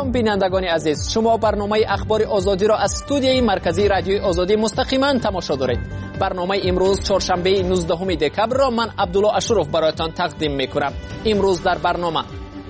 سلام بینندگان عزیز، شما برنامه اخبار آزادی را از استودیوی مرکزی رادیوی آزادی مستقیما تماشا دارید. برنامه امروز چهارشنبه 19 دکبر را من عبدالله اشرف برایتان تقدیم میکنم. امروز در برنامه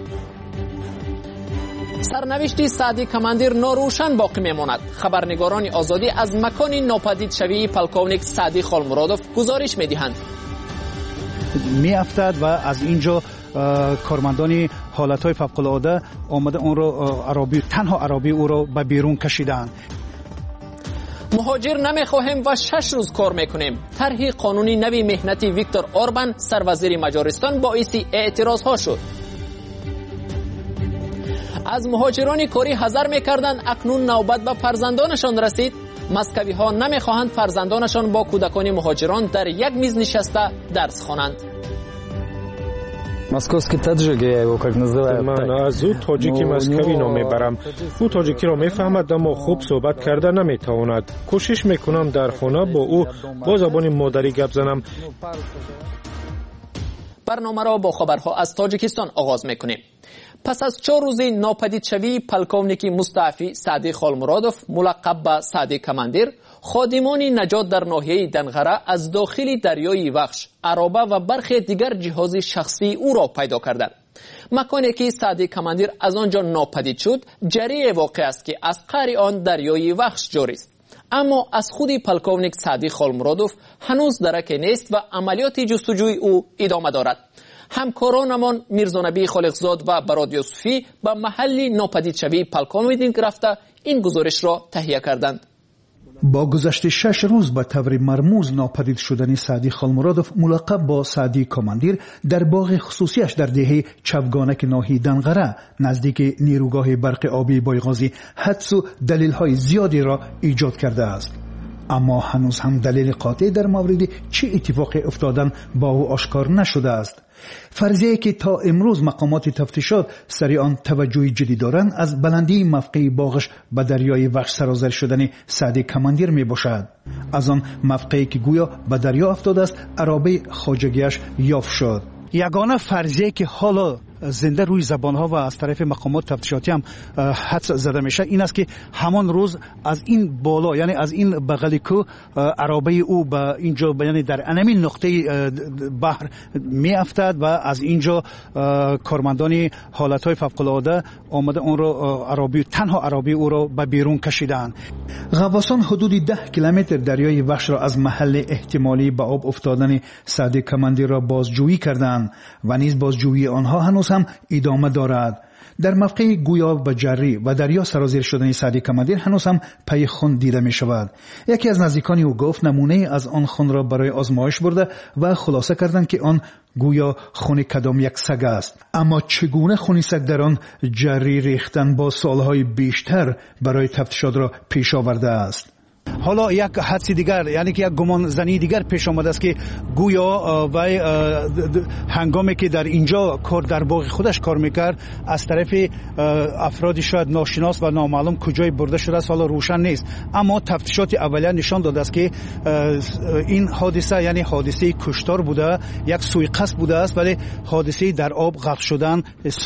سرنوشت سعدی کماندیر ناروشن باقی میماند. خبرنگاران آزادی از مکان ناپدید شوی پلکونیک سعدی خالمرادوف گزارش میدهند. میافتد و از اینجا کارمندان حالتهای فوق‌العاده آمده اون رو تنها عربی او رو به بیرون کشیدند. مهاجر نمیخواهیم و 6 روز کار میکنیم. طرح قانونی نوی مهنتی ویکتور اوربان سروزیر مجارستان باعث اعتراض ها شد. از مهاجران کاری حذر میکردند، اکنون نوبت به فرزندانشان رسید. مسکوی ها نمیخواهند فرزندانشان با کودکان مهاجران در یک میز نشسته درس خوانند. Московский таджик, я его как называю. من از او تاجیکی مسکوی نام میبرم. او تاجیکی را میفهمد اما خوب صحبت کرده نمیتواند. کوشش میکنم در خانه با او با زبان مادری گپ زنم. برنامه را با خبرها از تاجیکستان آغاز میکنیم. پس از 4 روز ناپدید شوی پلکونیک مستعفی سعدی خالمرادوف ملقب به سعدی کماندیر، خادمان نجات در ناحیه دنغره از داخل دریای وخش، عرابه و برخی دیگر جهاز شخصی او را پیدا کردند. مکانی که سعدی کماندیر از آنجا ناپدید شد، جریه واقع است که از قعر آن دریای وخش جاری است. اما از خود پلکونیک سعدی خالمرادوف هنوز درک نیست و عملیات جستجوی او ادامه دارد. همکارانمان میرزانبی خالقزاد و براد یوسفی به محل ناپدید شوی پلکونیک رفته این گزارش را تهیه کردند. با گذشت 6 روز به طور مرموز ناپدید شدن سعدی خالمرادوف ملقب با سعدی کماندیر در باغ خصوصیش در دهه چوگانک ناحیه دنغره نزدیک نیروگاه برق آبی بایغازی حدس و دلیل‌های زیادی را ایجاد کرده است. اما هنوز هم دلیل قاطع در مورد چه اتفاقی افتادن با او آشکار نشده است. فرضیه‌ای که تا امروز مقامات تفتیشات سری آن توجه جدی دارند از بلندی موقع باغش به دریای وخش سرازیر شدن سعدی کماندیر می باشد. از آن موقعی که گویا به دریا افتاده است عرابه خواجگیش یافت شد. یگانه فرضیه‌ای که حالا زنده روی زبانها و از طرف مقامات تفتیشاتی هم حدس زده میشه این است که همان روز از این بالا، یعنی از این بغل کو، عرابه او به اینجا، یعنی در همین نقطه بحر می افتد و از اینجا کارمندان حالتهای فوق‌العاده آمده اون رو تنها عرابه او را به بیرون کشیدند. غواصان حدود 10 کیلومتر دریای وخش را از محل احتمالی به آب افتادن سعدی کماندیر را بازجویی کردند و نیز بازجویی آنها هنوز هم ادامه دارد. در موقع گویا به جری و دریا سرازیر شدن سعدی کماندیر هنوز هم پی خون دیده می شود. یکی از نزدیکان او گفت نمونه از آن خون را برای آزمایش برده و خلاصه کردند که آن گویا خون کدام یک سگ است. اما چگونه خون سگ در آن جری ریختن با سالهای بیشتر برای تفتیشات را پیش آورده است. حالا یک حدس دیگر، یعنی که یک گمان زنی دیگر پیش آمده است که گویا و هنگامی که در اینجا کار در باغ خودش کار میکرد از طرف افرادی شاید ناشناس و نامعلوم کجای برده شده است، حالا روشن نیست. اما تفتیشات اولیه نشان داده است که این حادثه یعنی حادثه کشتار بوده، یک سوءقصد بوده است، ولی حادثه در آب غرق شدن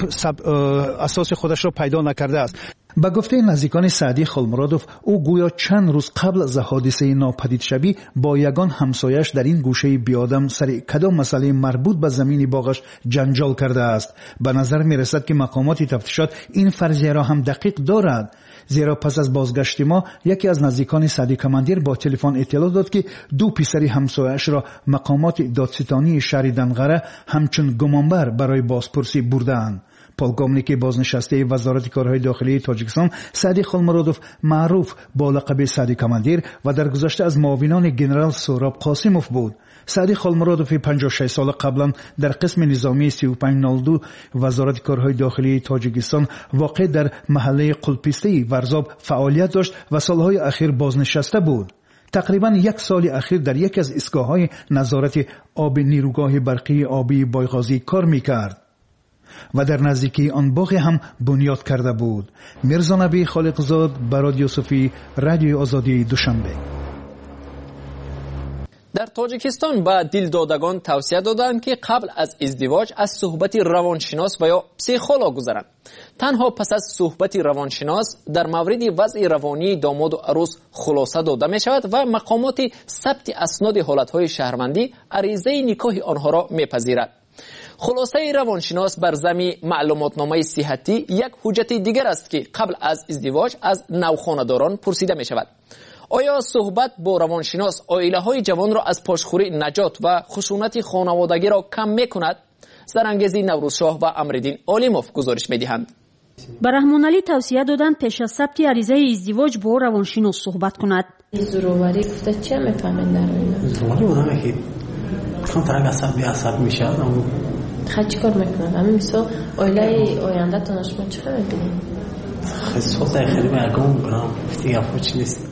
اساس خودش را پیدا نکرده است. با گفته نزدیکان سعدی خالمرادوف او گویا چند روز قبل از حادثه ناپدید شوی با یگان همسایش در این گوشه بیادم سر کدام مسئله مربوط به زمین باغش جنجال کرده است. به نظر می رسد که مقامات تفتیشات این فرضیه را هم دقیق دارد، زیرا پس از بازگشت ما یکی از نزدیکان سعدی کماندیر با تلفن اطلاع داد که 2 پسر همسایش را مقامات دادستانی شهر دنغره همچون گمانبر برای بازپرسی بردند. پلکونیک بازنشسته وزارت کارهای داخلی تاجیکستان سعدی خالمرادوف معروف با لقب سعدی کماندیر و در گذشته از معاونان ژنرال سهراب قاسموف بود. سعدی خالمرادوف 56 سال قبلا در قسم نظامی 3502 وزارت کارهای داخلی تاجیکستان واقع در محله قلپیسته ورزاب فعالیت داشت و سالهای اخیر بازنشسته بود. تقریبا 1 سال اخیر در یکی از ایستگاه‌های نظارت آب نیروگاه برقی آبی بایغازی کار می‌کرد و در نزدیکی آن باغ هم بنیاد کرده بود. میرزانبی خالقزاد، براد یوسفی، رادیو آزادی دوشنبه. در تاجیکستان به دلدادگان توصیه دادند که قبل از ازدواج از صحبت روانشناس و یا پسیخولوگ گذرند. تنها پس از صحبت روانشناس در مورد وضع روانی داماد و عروس خلاصه داده می شود و مقامات ثبت اسناد حالتهای شهروندی عریضه نکاح آنها را می پذیرد. خلاصه روانشناس بر ضمن معلوماتنامه صحتی یک حجت دیگر است که قبل از ازدواج از نوخانه‌داران پرسیده می شود. آیا صحبت با روانشناس عائله های جوان را از پاشخوری نجات و خشونت خانوادگی را کم می کند؟ سرانگیزی نوروزشاه و امرالدین عالموف گزارش می دهند. به رحمان علی توصیه دادند پیش از ثبت عریضه ازدواج با روانشناس صحبت کند. زوروری گفته چه میفهمین در اینا؟ زوروری بودم که کنترک عصب میشه. خیلی چی کار میکنن؟ همین مثلا عائله آینده تانشما چه میبینید؟ خیلی برگام میکنم دیگه افروچ نیست.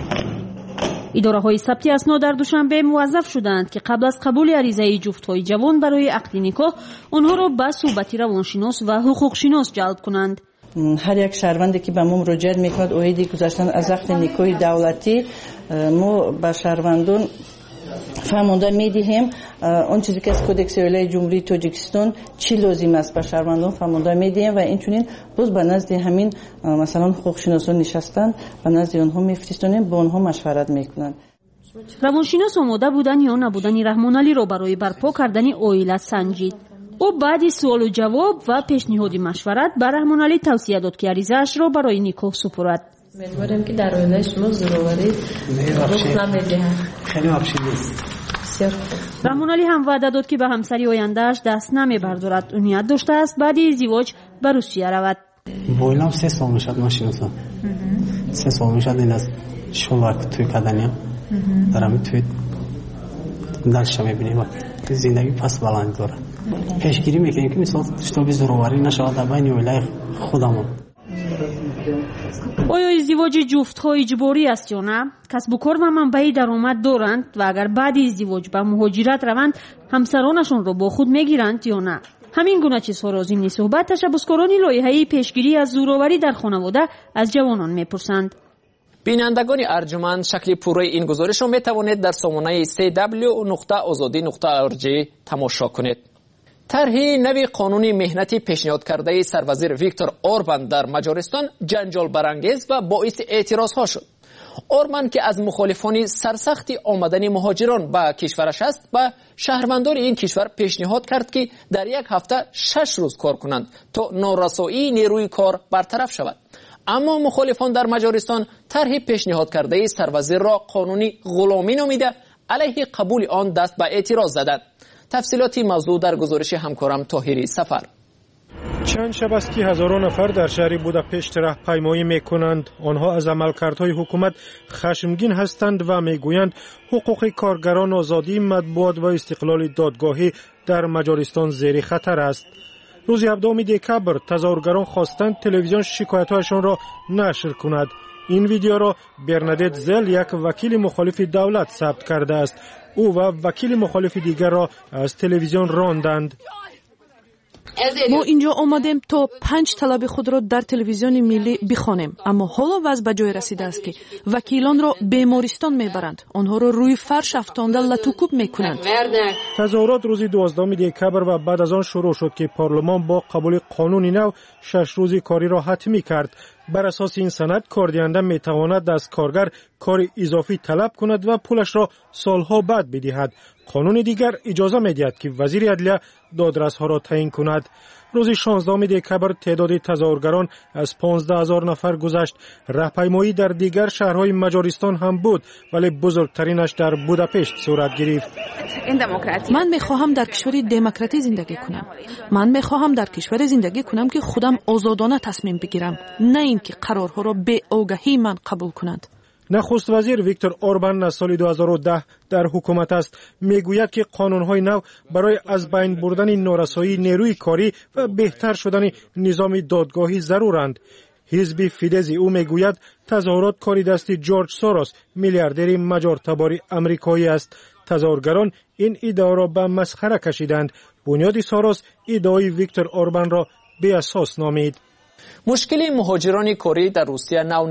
اداره های ثبت اسناد در دوشنبه موظف شدند که قبل از قبول عریضه جفت‌های جوان برای عقد نکاح آنها را به صحبت روانشناس و حقوق شناس جلب کنند. هر یک شهروندی که به ما مراجعه میکند اویدی گذاشتن از عقد نکاح دولتی ما به شهروندان فرمانده میدهیم اون چیزی که از کدکس عالی جمهوری تاجیکستان چی لازم است به شهروندان فرمانده میدهیم و این چنین باز به نزد همین مثلا حقوق شناسان نشستن به نزد آنها میفرستانیم با آنها مشورت میکنند. روانشناس آماده بودن یا نبودن رحمان علی را برای برپا کردن عائله سنجید. او بعد سوال و جواب و پیشنهاد مشورت به رحمان علی توصیه داد که عریضه‌اش را برای نکاح سپرد. امیدوارم که در عائله شما ضروری رخ نمی‌دهد. خیلی آپشن نیست. رحمان علی هم وعده داد که به همسری آینده‌اش دست نمیبردارد. نیت داشته است بعد ازدواج به روسیه رود. بویلم 3 سال میشد ماشینسا. 3 سال میشد این از شلوک توی کدنیا. دارم توی دلش میبینیم زندگی پس بلند داره. پیشگیری میکنیم که مثلا شتابی ضروری نشود در بین عائله خودمون. آیا ازدواج جفت‌ها اجباری است یا نه؟ کسب و کار و منبع درآمد دارند و اگر بعد ازدواج به مهاجرت روند همسرانشان را با خود میگیرند یا نه؟ همین گونه چیزها را ضمن صحبت تشبثکاران لایحه پیشگیری از زورآوری در خانواده از جوانان میپرسند. بینندگان ارجمند شکل پوره این گزارش را میتوانید در سامانه www.azadi.org تماشا کنید. طرح نوی قانون مهنتی پیشنهاد کرده سروزیر ویکتور اوربان در مجارستان جنجال برانگیز و باعث اعتراض ها شد. اوربان که از مخالفان سرسخت آمدن مهاجران به کشورش است و شهروندان این کشور پیشنهاد کرد که در یک هفته 6 روز کار کنند تا نارسایی نیروی کار برطرف شود. اما مخالفان در مجارستان طرح پیشنهاد کرده سروزیر را قانونی غلامی نامیده علیه قبول آن دست به اعتراض زدند. تفصیلاتی موضوع در گزارش همکارم طاهری سفر. چند شب است که هزاران نفر در شهر بوداپشت راهپیمایی میکنند. آنها از عملکردهای حکومت خشمگین هستند و میگویند حقوق کارگران، آزادی مطبوعات و استقلال دادگاهی در مجارستان زیر خطر است. روز 17 دکبر تظاهرگران خواستند تلویزیون شکایت‌هایشان را نشر کند. این ویدیو را برنادت زل یک وکیل مخالف دولت ثبت کرده است. او و وکیل مخالف دیگر را از تلویزیون راندند. ما اینجا آمدیم تا 5 طلب خود را در تلویزیون ملی بخوانیم، اما حالا وضع به جای رسیده است که وکیلان را بیمارستان میبرند، آنها را روی فرش افکنده لطوکوب میکنند. تظاهرات روز 12 دکبر و بعد از آن شروع شد که پارلمان با قبول قانون نو 6 روزی کاری را حتمی کرد. بر اساس این سند کاردهنده میتواند از کارگر کار اضافی طلب کند و پولش را سالها بعد بدهد. قانون دیگر اجازه میدهد که وزیر عدلیه دادرس‌ها را تعیین کند. روز 16 دکبر تعداد تظاهرگران از 15,000 نفر گذشت. راهپیمایی در دیگر شهرهای مجارستان هم بود ولی بزرگترینش در بوداپشت صورت گرفت. من میخواهم در کشوری دموکراتی زندگی کنم. من میخواهم در کشوری زندگی کنم که خودم آزادانه تصمیم بگیرم، نه اینکه قرارها را به آگاهی من قبول کنند. نخست وزیر ویکتور اوربان از سال 2010 در حکومت است. میگوید که قانون‌های نو برای از بین بردن نارسایی نیروی کاری و بهتر شدن نظام دادگاهی ضرورند. حزب فیدز او میگوید تظاهرات کاری دست جورج سوروس، میلیاردر مجارتبار آمریکایی است. تظاهرگران این ادعا را به مسخره کشیدند. بنیاد سوروس ادعای ویکتور اوربان را بی اساس نامید. مشکل مهاجران کاری در روسیه نو نیست.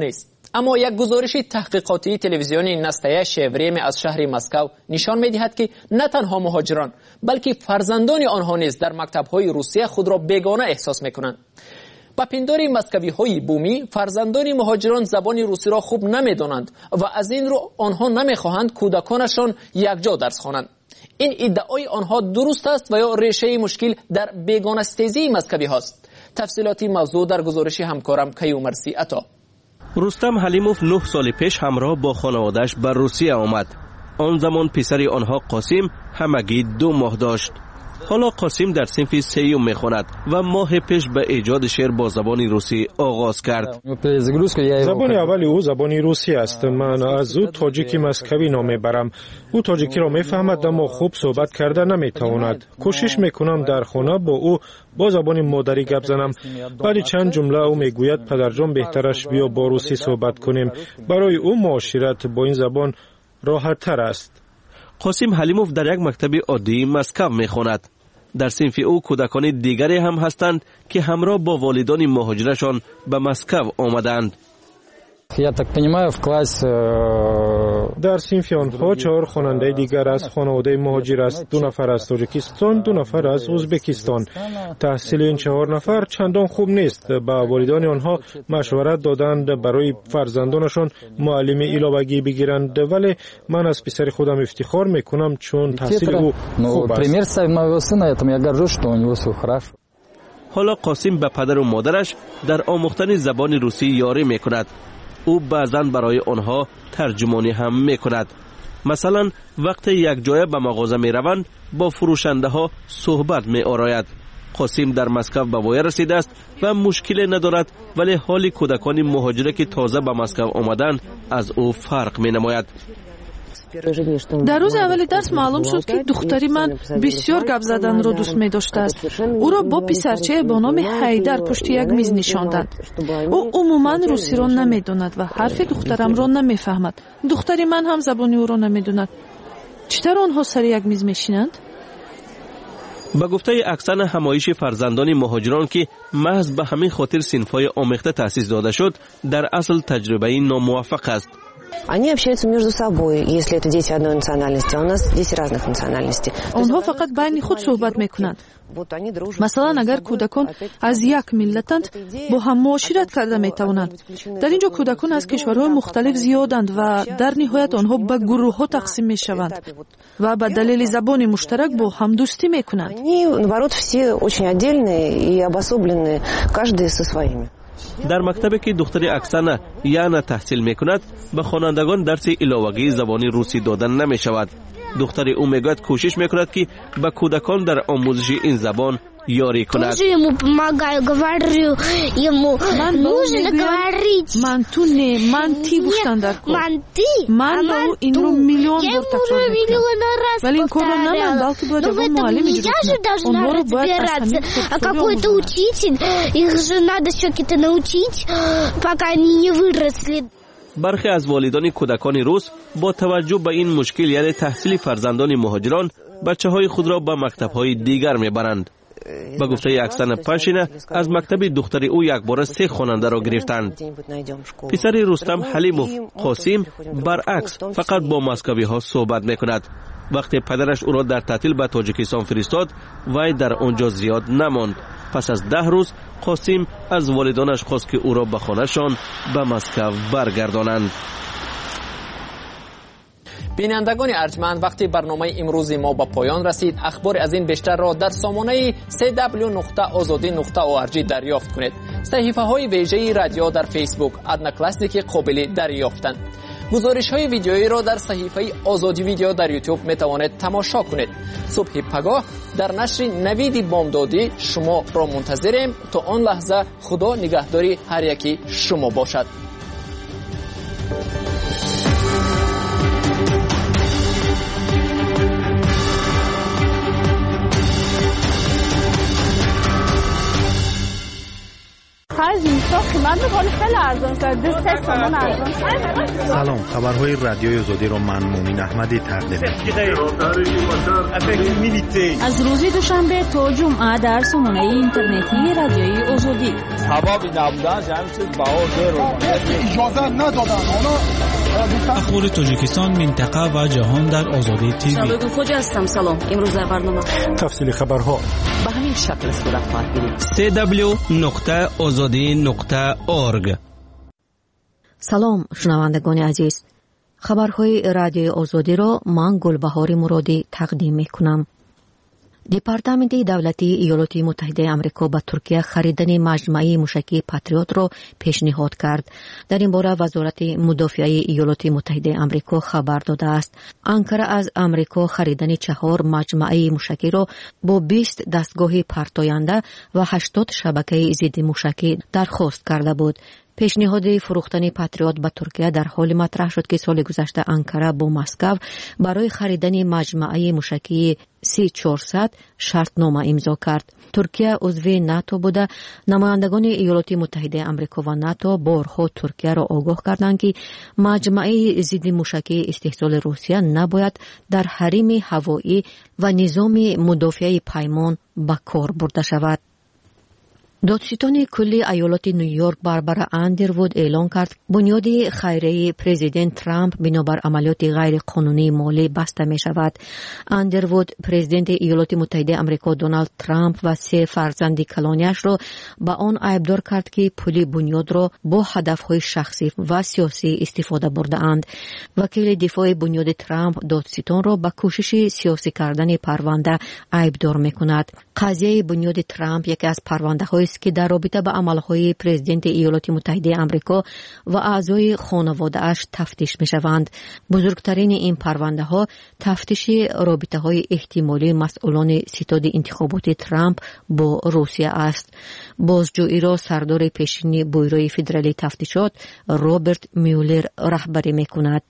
اما یک گزارش تحقیقاتی تلویزیونی نستایه شیوریم از شهر مسکو نشان می‌دهد که نه تنها مهاجران بلکه فرزندان آنها نیز در مکتب‌های روسیه خود را بیگانه احساس می‌کنند. با پنداری مسکوی‌های بومی فرزندان مهاجران زبان روسی را خوب نمی‌دانند و از این رو آنها نمی‌خواهند کودکانشان یکجا درس خوانند. این ادعای آنها درست است و یا ریشه مشکل در بیگانه‌ستیزی مسکوی هاست؟ تفصیلاتی موضوع در گزارش همکارم کیومرسی عطا. رستم حلیموف 9 سال پیش همراه با خانواده‌اش به روسیه آمد. آن زمان پسر آنها قاسم همگی 2 ماه داشت. حالا قاسم در صنف 3 میخواند و ماه پیش به ایجاد شعر با زبان روسی آغاز کرد. زبان اولی او زبان روسی است. من از او تاجیکی مسکوی نام برم. او تاجیکی را میفهمد اما خوب صحبت کرده نمیتواند. کوشش میکنم در خانه با او با زبان مادری گپ زنم، ولی چند جمله او میگوید پدرجان بهترش بیا با روسی صحبت کنیم. برای او معاشرت با این زبان راحت تر است. قاسم حلیموف در یک مکتب عادی مسکو میخواند. در صنف او کودکان دیگری هم هستند که همراه با والدان مهاجرشان به مسکو آمدند. در صنف آنها 4 خواننده دیگر از خانواده مهاجر است. 2 نفر از تاجیکستان، 2 نفر از ازبکستان. تحصیل این 4 نفر چندان خوب نیست. به والدان آنها مشورت دادند برای فرزندانشان معلم علاوگی بگیرند، ولی من از پسر خودم افتخار میکنم چون تحصیل او خوب است. حالا قاسم به پدر و مادرش در آموختن زبان روسی یاری میکند. او بعضاً برای آنها ترجمانی هم میکند. مثلا وقتی یک جای به مغازه می روند با فروشنده ها صحبت می آراید. قاسم در مسکو به وی رسیده است و مشکلی ندارد، ولی حال کودکان مهاجره که تازه به مسکو آمدند از او فرق می نماید. در روز اول درس معلوم شد که دختری من بسیار گپ زدن را دوست می داشته است. او را با پسرچه با نام حیدر پشت یک میز نشاندند. او عموما روسی را نمی داند و حرف دخترم را نمی فهمد. دختری من هم زبانی او را نمی داند. چطور آنها سر یک میز می شینند؟ به گفته اکسان همایش فرزندان مهاجران که محض به همین خاطر صنف‌های آمیخته تأسیس داده شد، در اصل تجربه ناموفق است. Они общаются между собой, если это дети одной национальности, а у нас дети разных национальностей. آنها فقط بین خود صحبت میکنند. مثلا اگر کودکان از یک ملتند با هم معاشرت کرده میتوانند. در اینجا کودکان از کشورهای مختلف زیادند و در نهایت آنها به گروه ها تقسیم میشوند و به دلیل زبان مشترک با هم دوستی میکنند. Они, наоборот, все очень отдельные и обособленные, каждый со своими. در مکتبی که دختر اکسانه یعنی تحصیل میکند به خوانندگان درس علاوگی زبانی روسی دادن نمی شود. دختر او میگوید کوشش میکند که به کودکان در آموزش این زبان یاری کند. من تو نه، من تی گفتن در کن. من با او این رو میلیون بار تکرار میکنم. ولی این کار رو نه من بلکه باید اون معلم اجرا کنم. اونها رو باید اصلا برخی از والدان کودکان روس با توجه به این مشکل یعنی تحصیل فرزندان مهاجران بچه‌های خود را به مکتب‌های دیگر میبرند. به گفته اکسان پاشینه از مکتب دختر او یک بار 3 خواننده را گرفتند. پسر رستم حلیموف قاسم برعکس فقط با مسکوی ها صحبت میکند. وقتی پدرش او را در تعطیل به تاجیکستان فرستاد وی در آنجا زیاد نماند. پس از 10 روز قاسم از والدانش خواست که او را به خانه‌شان به مسکو برگردانند. بینندگان ارجمند، وقتی برنامه امروز ما به پایان رسید، اخبار از این بیشتر را در سامانه www.azadi.org دریافت کنید. صحیفه های ویژه رادیو در فیسبوک ادنا کلاسیک قابل دریافتند. گزارش های ویدیویی را در صحیفه آزادی ویدیو در یوتیوب می توانید تماشا کنید. صبح پگاه در نشر نوید بامدادی شما را منتظریم. تا آن لحظه خدا نگهداری هر یکی شما باشد. خرج میشه قیمت میکنه خیلی ارزان شده 3 تومن ارزان. سلام، خبرهای رادیوی آزادی رو من مومین احمدی تقدیم از روز دوشنبه تا جمعه در سامانه اینترنتی رادیوی آزادی. سبب نبودن همین چیز بهار رو اجازه ندادن. اخبار تاجیکستان، منطقه و جهان در آزادی تیوی. شالوگو فوج هستم. سلام. امروز در برنامه تفصیل خبرها به همین شکل صورت خواهد گرفت. www.azadi.org. سلام شنوندگان عزیز، خبرهای رادیوی آزادی را من گلبهار مرادی تقدیم میکنم. دپارتمنت دولتی ایالات متحده آمریکا به ترکیه خریدن مجموعه موشکی پاتریوت را پیشنهاد کرد. در این باره وزارت مدافعه ایالات متحده آمریکا خبر داده است. انکره از آمریکا خریدن 4 مجموعه موشکی را با 20 دستگاه پرتاینده و 80 شبکه ضد موشکی درخواست کرده بود. پیشنهاد فروختن پاتریوت به ترکیه در حال مطرح شد که سال گذشته انکره با مسکو برای خریدن مجموعه موشکی C-400 شرطنامه امضا کرد. ترکیه عضو ناتو بوده. نمایندگان ایالات متحده آمریکا و ناتو بارها ترکیه را آگاه کردند که مجموعه ضد موشکی استحصال روسیه نباید در حریم هوایی و نظام مدافعه پیمان به کار برده شود. دادستان کلی ایالات نیویورک باربارا اندروود اعلان کرد بنیاد خیریه پرزیدنت ترامپ بنابر عملیات غیر قانونی مالی بسته می شود. اندروود پرزیدنت ایالات متحده آمریکا دونالد ترامپ و 3 فرزند کلانیش را به آن عیبدار کرد که پول بنیاد را با هدفهای شخصی و سیاسی استفاده برده اند. وکیل دفاع بنیاد ترامپ دادستان را به کوشش سیاسی کردن پرونده عیبدار می کند. قضیه بنیاد ترامپ یکی از پرونده های که در رابطه با عملهای پرزیدنت ایالات متحده آمریکا و اعضای خانواده اش تفتیش می شوند. بزرگترین این پرونده ها تفتیش رابطه های احتمالی مسئولان ستاد انتخابات ترامپ با روسیه است. بازجویی را سردار پیشین بیروی فدرالی تفتیشات رابرت میولر رهبری می کند.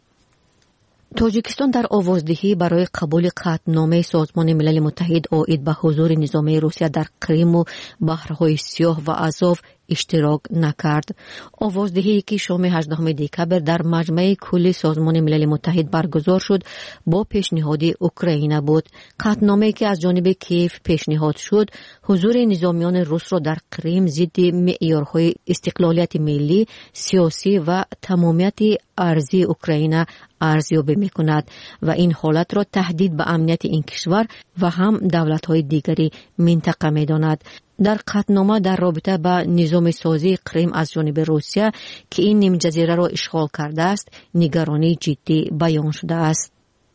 تاجیکستان در آوازدهی برای قبول قطعنامه سازمان ملل متحد عاید به حضور نظامی روسیه در کریم و بحرهای سیاه و آزاو اشتراک نکرد. آوازدهی که شام 18 دکبر در مجمع کلی سازمان ملل متحد برگزار شد با پیشنهاد اوکراین بود. قطعنامه‌ای که از جانب کیف پیشنهاد شد حضور نظامیان روس را در کریم ضد معیارهای استقلالیت ملی، سیاسی و تمامیت ارضی اوکراین ارزیابی می‌کند و این حالت را تهدید به امنیت این کشور و هم دولت‌های دیگری منطقه می‌داند. در قطعنامه در رابطه با نظام سازی کریم از جانب روسیه که این نیم جزیره را اشغال کرده است نگرانی جدی بیان شده است.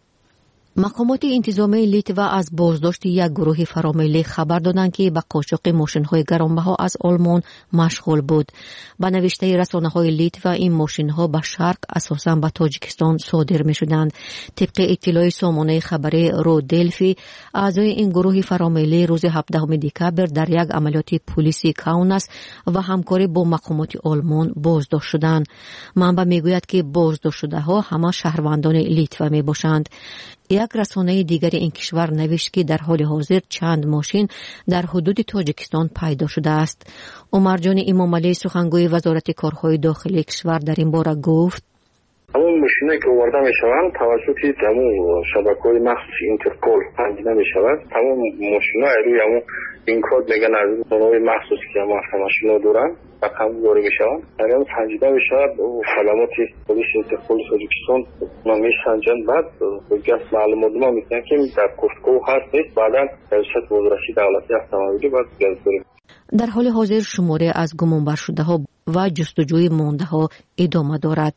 مقامات انتظامی لیتوا از بازداشت یک گروه فراملی خبر دادند که به قاچاق ماشین‌های گرانبها از آلمان مشغول بود. به نوشته رسانه‌های لیتوا این ماشین‌ها به شرق اساساً به تاجیکستان صادر می‌شدند. طبق اطلاع سامانه خبری رودلفی اعضای این گروه فراملی روز 17 دکبر در یک عملیات پلیسی کاوناس و همکاری با مقامات آلمان بازداشت شدند. منبع میگوید که بازداشت شده‌ها همه شهروندان لیتوا میباشند. یک رسانه دیگر این کشور نوشت که در حال حاضر چند ماشین در حدود تاجیکستان پیدا شده است. عمر جان امامعلی سخنگوی وزارت کارهای داخلی کشور در این باره گفت همون ماشینایی که آورده میشوند توسط همون شبکه‌های مخصوص اینترپول پنجیده میشود. همون ماشینا روی همون این کد میگن از اونهای مخصوصی که همون ماشینا دارن رقم وارد میشوند. اگر پنجیده بشود کلمات پلیس اینترپول تاجیکستان ما میسنجند. بعد گفت معلومات ما میگن که در گفتگو هست بعداً ارشاد وزارت دولتی автомобили بعد گزارش. در حال حاضر شماره از گمانبر شده‌ها و جستجوی مانده‌ها ادامه دارد.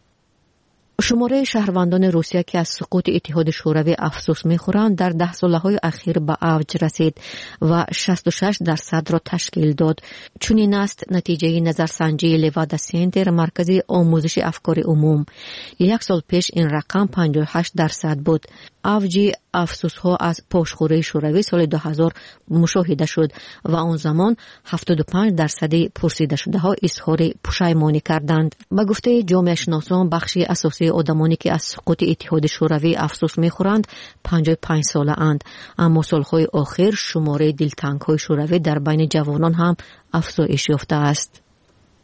شماره شهروندان روسیه که از سقوط اتحاد شوروی افسوس می‌خورند در 10 سالهای اخیر به اوج رسید و 66% را تشکیل داد. چنین است نتیجه نظرسنجی لوادا سنتر مرکز آموزش افکار عموم. یک سال پیش این رقم 58% بود. اوج افسوس‌ها از پاشخوری شوروی سال 2000 مشاهده شد و آن زمان 75% پرسیده شده‌ها اظهار پشیمانی کردند. به گفته جامعه شناسان بخشی اساسی آدمانی که از سقوط اتحاد شوروی افسوس می‌خورند 55 ساله اند، اما سالهای آخر شماره دلتنگ‌های شوروی در بین جوانان هم افزایش یافته است.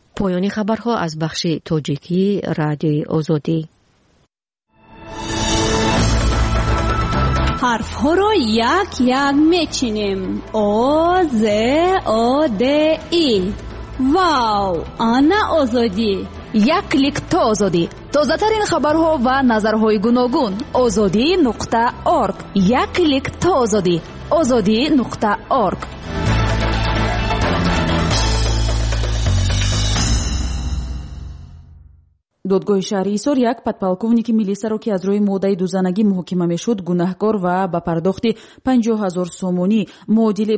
پایان خبرها از بخش تاجیکی رادیوی آزادی. حرف ها را یک یک میچینیم. آ ز آ د ای. واو، آنا آزادی. یک کلیک تا آزادی. تازه ترین خبرها و نظرهای گوناگون. azadi.org. یک کلیک تا آزادی. azadi.org. додгоҳи шаҳри ҳисор як подполковники милисияро ки аз рӯи моддаи дузанагӣ муҳокима мешуд гунаҳкор ва ба пардохти 50,000 сомонӣ муодили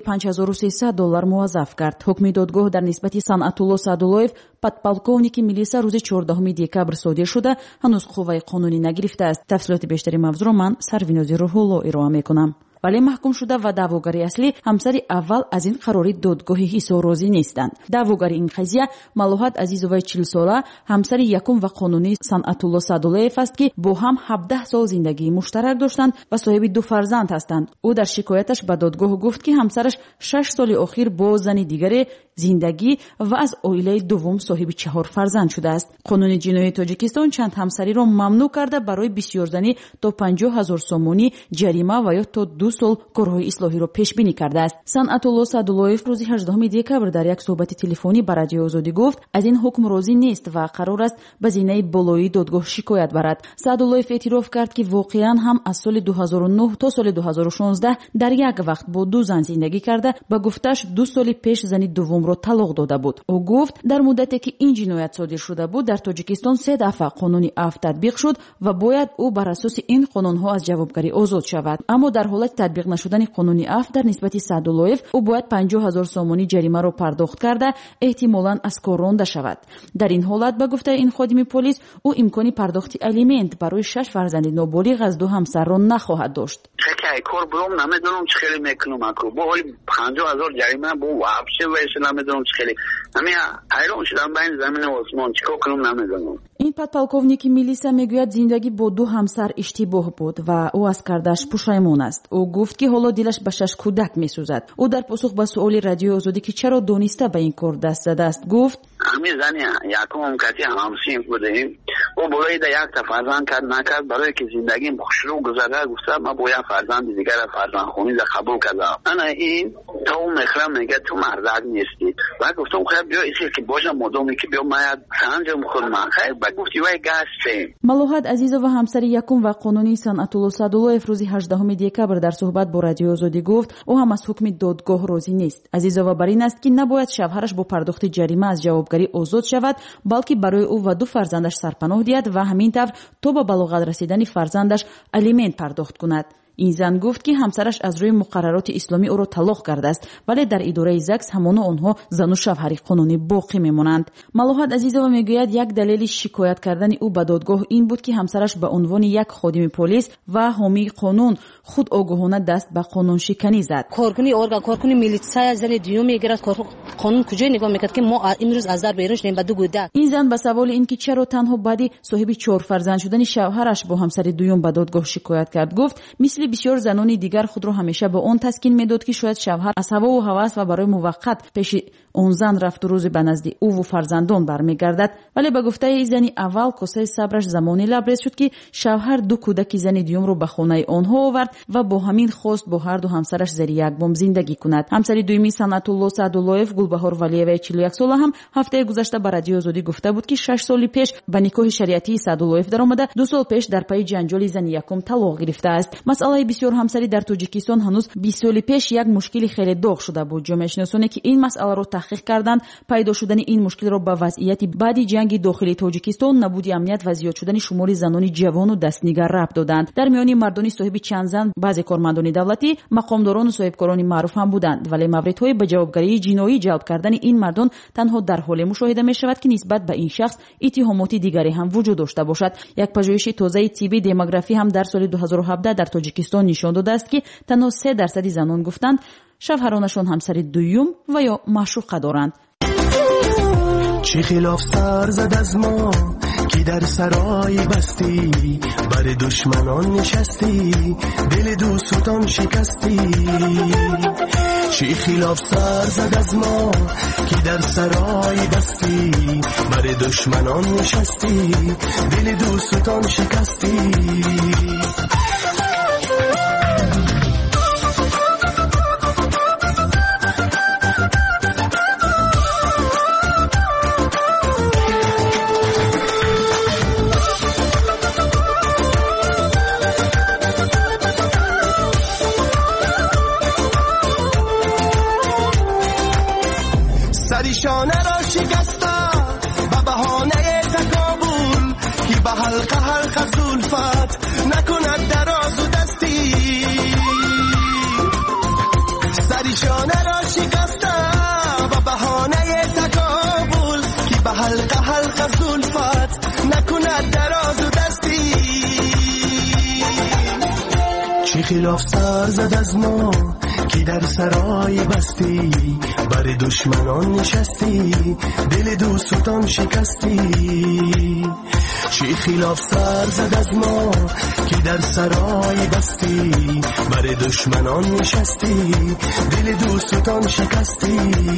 $5300 муаззаф кард. ҳукми додгоҳ дар нисбати Санъатулло Саъдуллоев подполковники милисия рӯзи 14 декабр содир шуда ҳанӯз қувваи қонунӣ нагирифтааст. тафсилоти бештари мавзӯъро ман Сарвинози Рӯҳулло ироа мекунам. вале маҳкум шуда ва даъвогари аслӣ ҳамсари аввал аз ин қарори додгоҳи ҳисор розӣ нестанд. даъвогари ин қазия Малоҳат Азизоваи 40 сола, ҳамсари якум ва қонунии Санъатулло Саъдуллоев аст ки бо ҳам 17 сол зиндагии муштарак доштанд ва соҳиби 2 фарзанд ҳастанд. ӯ дар шикояташ ба додгоҳ гуфт ки ҳамсараш 6 соли охир бо зани дигаре зиндагӣ ва аз оилаи дуввум соҳиби 4 фарзанд шудааст. қонуни ҷиноии Тоҷикистон чанд ҳамсариро мамнӯъ карда барои бисёрзанӣ то 50,000 сомонӣ ҷарима ва ё то 2 сол корҳои ислоҳиро пешбинӣ кардааст. Санъатулло Саъдуллоев рӯзи 18 декабр дар як суҳбати телефонӣ ба Радиои Озодӣ гуфт аз ин ҳукм розӣ нест ва қарор аст ба зинаи болоии додгоҳ шикоят барад. Саъдуллоев эътироф кард ки воқеан ҳам аз соли 2009 то соли 2016 дар як вақт бо 2 зан зиндагӣ карда ба гуфташ 2 соли пеш зани дуввумро талоқ дода буд. ӯ гуфт дар муддате ки ин ҷиноят содир шуда буд дар Тоҷикистон 3 дафъа қонуни афв татбиқ шуд ва бояд ӯ бар асоси ин қонунҳо аз ҷавобгарӣ озод шавад. аммо дар ҳолати татбиқ нашудани қонуни афв дар нисбати Саъдуллоев ӯ бояд 50,000 сомонӣ ҷаримаро пардохт карда эҳтимолан аз кор ронда шавад. дар ин ҳолат ба гуфтаи ин ходими полис ӯ имкони пардохти алимент барои 6 фарзанди ноболиғ аз 2 ҳамсарро нахоҳад дошт. کار برام نمیدونم چه خیلی میکنم اکو با حالی 50,000 جریمه با وابشه ویسه نمیدونم چه خیلی همین حیران شدم بین زمین و آسمان چیکار کنم نمیدونم. ин подполковники милисия мегӯяд зиндагӣ бо 2 ҳамсар иштибоҳ буд ва ӯ аз кардаш пушаймон аст. ӯ гуфт ки ҳоло дилаш ба 6 кӯдак месӯзад. ӯ дар посух ба суоли Радиои Озодӣ ки чаро дониста ба ин кор даст задааст гуфт همین زنی یکم کسی همسین بودیم و برای دا یک تا فرزند کرد نکرد برای که زندگیم خوشرو گذره گفتم من با یک فرزند دیگر فرزند خونی دا قبول کردم. انا این تا اون مخرم میگه تو مردک نیستی و گفتم خیلی بیا ایسی که باشم مدامی که بیا ماید سنجم خود من خیلی با گفتی وای گشتیم. Малоҳат Азизова ҳамсари якум ва қонунии Санъатулло Саъдуллоев рӯзи 18 декабр дар суҳбат бо Радиои Озодӣ гуфт ӯ ҳам аз ҳукми додгоҳ розӣ нест. Азизова бар ин аст ки набояд шавҳараш бо пардохти ҷарима аз ҷавобгарӣ озод шавад, балки барои ӯ ва 2 фарзандаш сарпаноҳ диҳад ва ҳамин тавр то ба балоғат расидани фарзандаш алимент пардохт кунад. ин зан гуфт ки ҳамсараш аз рӯи муқаррароти исломӣ ӯро талоқ кардааст, вале дар идораи ЗАГС ҳамоно онҳо зану шавҳари қонунӣ боқӣ мемонанд. Малоҳат Азизова мегӯяд як далели шикоят кардани ӯ ба додгоҳ ин буд ки ҳамсараш ба унвони як ходими полис ва ҳомии қонун худ огоҳона даст ба қонуншиканӣ зад. коркуни орган коркуни милитсия зани дуюм мегирад қонун куҷое нигоҳ мекард ки мо имрӯз аз дар берун шудем ба 2 кӯдак. ин зан ба саволи ин ки чаро танҳо баъди соҳиби 4 фарзанд шудани шавҳараш бо ҳамсари дуюм ба додгоҳ шикоят кард гуфт мисли бисёр занони дигар худро ҳамеша ба он таскин медод ки шояд шавҳар аз ҳавову ҳавас ва барои муваққат пеши он зан рафту рӯзи ба назди ӯву фарзандон бармегардад, вале ба гуфтаи зани аввал косаи сабраш замоне лабрез шуд ки шавҳар 2 кӯдаки зани дуюмро ба хонаи онҳо овард ва бо ҳамин хост бо ҳарду ҳамсараш зери як бом зиндагӣ кунад. ҳамсари дуюми Санъатулло Саъдуллоев Гулбаҳор Валиеваи 41 сола ҳам ҳафтаи гузашта ба Радиои Озодӣ гуфта буд ки 6 соли пеш ба никоҳи шариатии Саъдуллоев даромада 2 сол пеш дар пайи ҷанҷоли зани якум талоқ гирифтааст. масъалаи бисёр ҳамсарӣ дар Тоҷикистон ҳанӯз 20 соли пеш як мушкили хеле доғ шуда буд. ҷомеашиносоне ки ин масъаларо таҳқиқ карданд пайдо шудани ин мушкилро ба вазъияти баъди ҷанги дохили Тоҷикистон, набуди амният ва зиёд шудани шумори занони ҷавону дастнигар рабт доданд. дар миёни мардони соҳиби чанд зан баъзе кормандони давлатӣ, мақомдорону соҳибкорони маъруф ҳам буданд, вале мавридҳои ба ҷавобгарии ҷиноӣ ҷалб кардани ин мардон танҳо дар ҳоле мушоҳида мешавад ки нисбат ба ин шахс иттиҳомоти дигаре ҳам вуҷуд дошта бошад. як пажӯҳиши тозаи тибби демографӣ ҳам дар соли 2017 дар Тоҷикистон нишон додааст ки танҳо 3% занон гуфтанд шавҳаронашон ҳамсари дуюм ва ё маъшуқа доранд. چی خلاف سر زد از ما که در سرای بستی، بر دشمنان نشستی، دل دوستان شکستی. چه خلاف سر زد از ما که در سرای بستی، بر دشمنان نشستی، دل دوستان شکستی. سریشانه را شکستا و بهانه تکابل، که به حلقه حلقه زلفت نکند دراز و دستی. سریشانه را شکستا و بهانه تکابل، که به حلقه حلقه زلفت نکند دراز و دستی. چه خلاف سر زد از ما که در سرای بستی، بر دشمنان نشستی، دل دوستان شکستی. چه خلاف سر زد از ما که در سرای بستی، بر دشمنان نشستی، دل دوستان شکستی.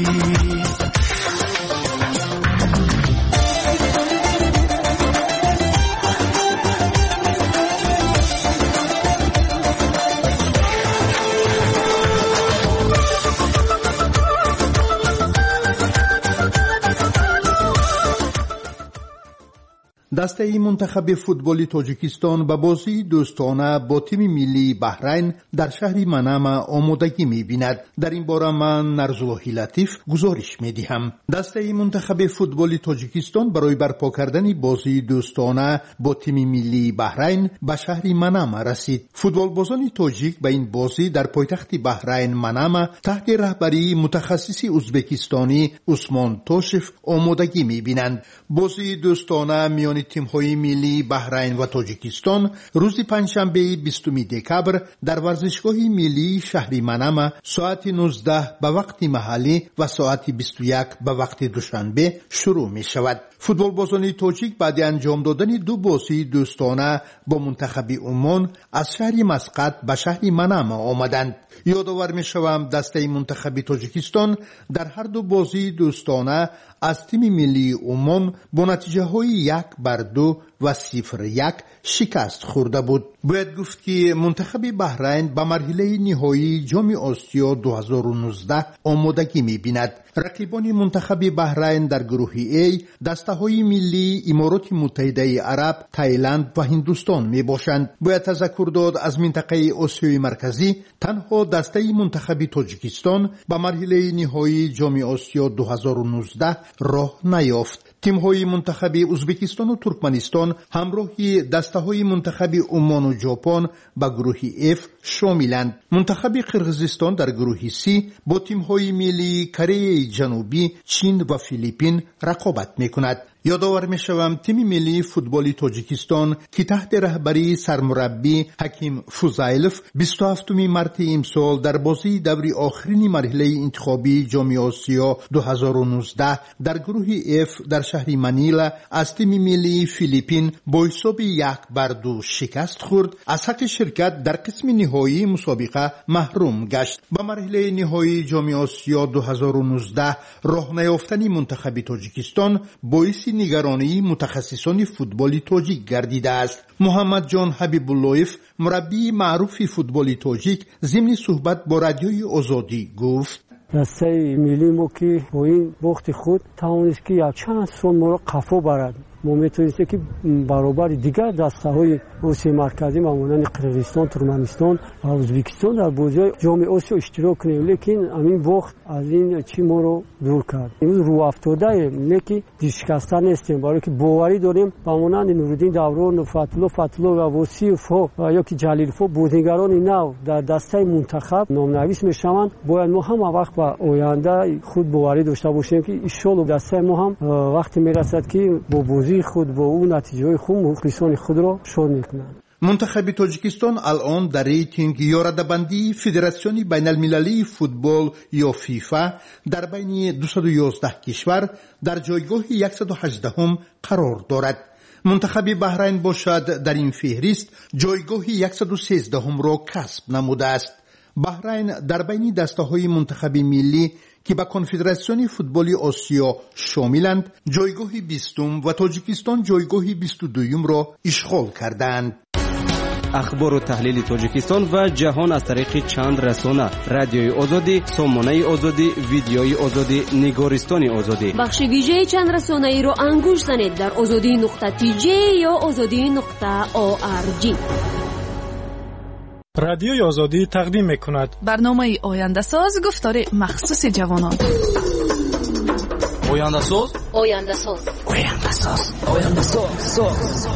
دسته منتخب فوتبال تاجیکستان به بازی دوستانه با تیم ملی بحرین در شهر منامه آمادگی می‌بیند. در این باره من نرزاللهی لطیف گزارش می‌دهم. دسته منتخب فوتبال تاجیکستان برای برپا کردن بازی دوستانه با تیم ملی بحرین به شهر منامه رسید. فوتبالبازان تاجیک به این بازی در پایتخت بحرین منامه تحت رهبری متخصص ازبکستانی عثمان توشف آمادگی می‌بینند. بازی دوستانه میان تیم‌های ملی بحرین و تاجیکستان روز پنجشنبه 20 دکبر در ورزشگاه ملی شهر منامه ساعت 19 به وقت محلی و ساعت 21 به وقت دوشنبه شروع می شود. فوتبالبازان تاجیک بعد انجام دادن دو بازی دوستانه با منتخب عمان از شهر مسقط به شهر منامه آمدند. یادآور می شوم دسته منتخب تاجیکستان در هر دو بازی دوستانه از تیم ملی عمان با نتیجه های 1-2 و 0-1 شکست خورده بود. باید گفت که منتخب بحرین به مرحله نهایی جام آسیا 2019 آمادگی می بیند. رقیبان منتخب بحرین در گروه A دسته های ملی امارات متحده عرب، تایلند و هندوستان می باشند. باید تذکر داد از منطقه آسیای مرکزی تنها دسته منتخب تاجیکستان به مرحله نهایی جام آسیا 2019 راه نیافت. تیم‌های منتخب ازبکستان و ترکمنستان همراهی دسته‌های منتخب عمان و ژاپن به گروه F شاملند. منتخب قرقیزستان در گروه C با تیم‌های ملی کره جنوبی، چین و فیلیپین رقابت می‌کند. یادآور می‌شوم تیم ملی فوتبال تاجیکستان که تحت رهبری سرمربی حکیم فوزایلوف 27 مارس امسال در بازی دور آخرین مرحله انتخابی جام آسیا 2019 در گروه F در شهر منیلا از تیم ملی فیلیپین با حساب 1-2 شکست خورد. از حق شرکت در قسم نهایی مسابقه محروم گشت. به مرحله نهایی جام آسیا 2019 راه نیافتن منتخب تاجیکستان باعث نگرانی متخصصان فوتبال تاجیک گردیده است. محمد جان حبیب اللهیف مربی معروف فوتبال تاجیک ضمن صحبت با رادیوی آزادی گفت: دسته ملی ما که با این وقت خود توانست که یک چند سال ما را قفا برد. ما میتونستیم که برابر دیگر دسته های آسیای مرکزی مانند قرقیزستان، ترکمنستان و ازبکستان در بازی جام آسیا اشتراک کنیم، لیکن همین وقت از این چی ما رو دور کرد. امروز رو افتاده ایم، لیکن شکسته نیستیم، برای که باوری داریم مانند نورالدین دوران، فتح‌الله و وصیف‌ها و یا که جلیل‌ها بازیگران نو در دسته منتخب نام‌نویس میشوند. باید ما هم وقت به آینده خود باوری داشته باشیم که ان شاءالله دسته ما هم وقتی میرسد که با بازی خود با اون نتیجه خوب مخلصان خود را شاد میکنند. منتخب تاجیکستان الان در ریتینگ یا رده‌بندی فدراسیون بین المللی فوتبال یا فیفا در بین 211 کشور در جایگاه 118 قرار دارد. منتخب بحرین باشد در این فهرست جایگاه 113 را کسب نموده است. بحرین در بین دسته‌های منتخب ملی که به کنفدراسیون فوتبال آسیا شاملند جایگاه 20 و تاجیکستان جایگاه 22 را اشغال کردند. اخبار و تحلیل تاجیکستان و جهان از طریق چند رسانه: رادیوی آزادی، سامانه آزادی، ویدیوی آزادی، نگارستان آزادی. بخش ویژه چند رسانه ای را انگوش زنید در azadi.tj یا azadi.org. رادیوی آزادی تقدیم می‌کند برنامه آینده ساز، گفتار مخصوص جوانان. آینده ساز، آینده ساز، آینده ساز، آینده ساز.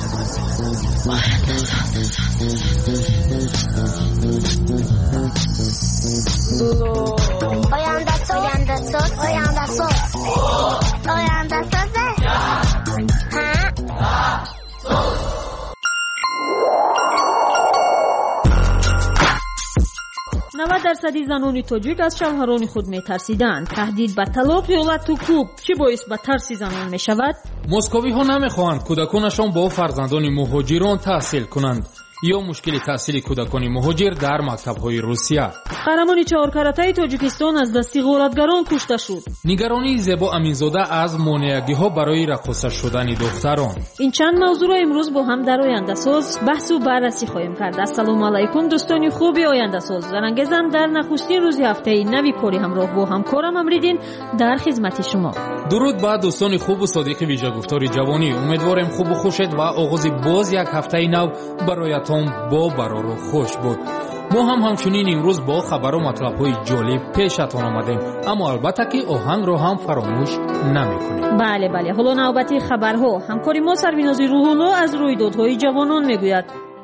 درصدی زنان تاجیک از شوهران خود می‌ترسیدند. تهدید به طلاق یا لطوکوب چه باعث به ترس زنان می‌شود؟ مسکوی ها نمی‌خواهند کودکانشان با فرزندان مهاجران تحصیل کنند یا مشکل تحصیل کودکان مهاجر در مکتب‌های روسیه. قهرمان 4 کاراته تاجیکستان از دستی غارتگران کشته شد. نگرانی زیبا امینزاده از مانعگی‌ها برای رقاصه شدن دختران. این چند موضوع را امروز با هم در آینده ساز بحث و بررسی خواهیم کرد. السلام علیکم دوستان خوبی آینده ساز. زنگزم در نخستین روز هفته نوی کاری همراه با همکارم امریدین در خدمت شما. درود با دوستان خوب و صادق ویژه گفتار جوانی. امیدوارم خوب و خوشید و آغاز باز یک هفته نو برای با برار و خوش بود. ما همچنین امروز با خبر و مطلب‌های جالب پیشتان آمدیم، اما البته که آهنگ رو هم فراموش نمی‌کنیم. بله حالا نوبتی خبرها. همکاری ما سرویناز روح‌الله از رویدادهای جوانان میگوید.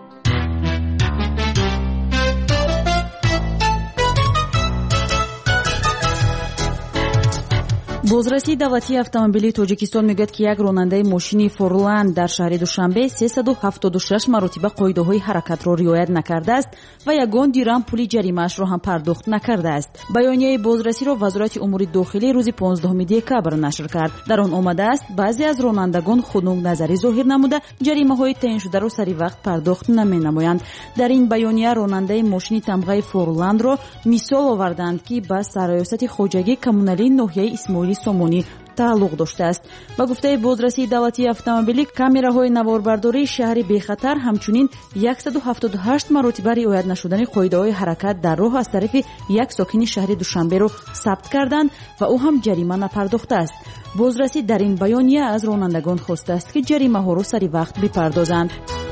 بازرسی دولتی автомобили توجیکستان میگوید که یک راننده ماشین فورلند در شهر دوشنبه 376 مرتبه قاعده‌های حرکت را رعایت نکرده است و یگان دیرم پول جریمه‌اش را هم پرداخت نکرده است. بیانیه بازرسی را وزارت امور داخلی روز 15 دکبر نشر کرد. در آن آمده است بعضی از رانندگان خنک نظری ظاهر نموده جریمه‌های تعیین شده را سری وقت پرداخت نمی‌نمایند. در این بیانیه راننده ماشین تمغه فورلند را مثال آوردند که با سرایست خواجگی کمونالی ناحیه اسماعیلی سامونی تعلق داشته است. با گفته بازرسی دولتی автомобили камераҳои наворбардории шаҳри бехатар ҳамчунин 178 маротиба риоят нашудани қоидаҳои ҳаракат дар роҳ аз тарафи як сокини шаҳри душанберо сабт карданд ва ӯ ҳам ҷарима напардохтааст. бозраси дар ин баёния аз ронандагон хостааст ки ҷаримаҳоро сари вақт бипардозанд.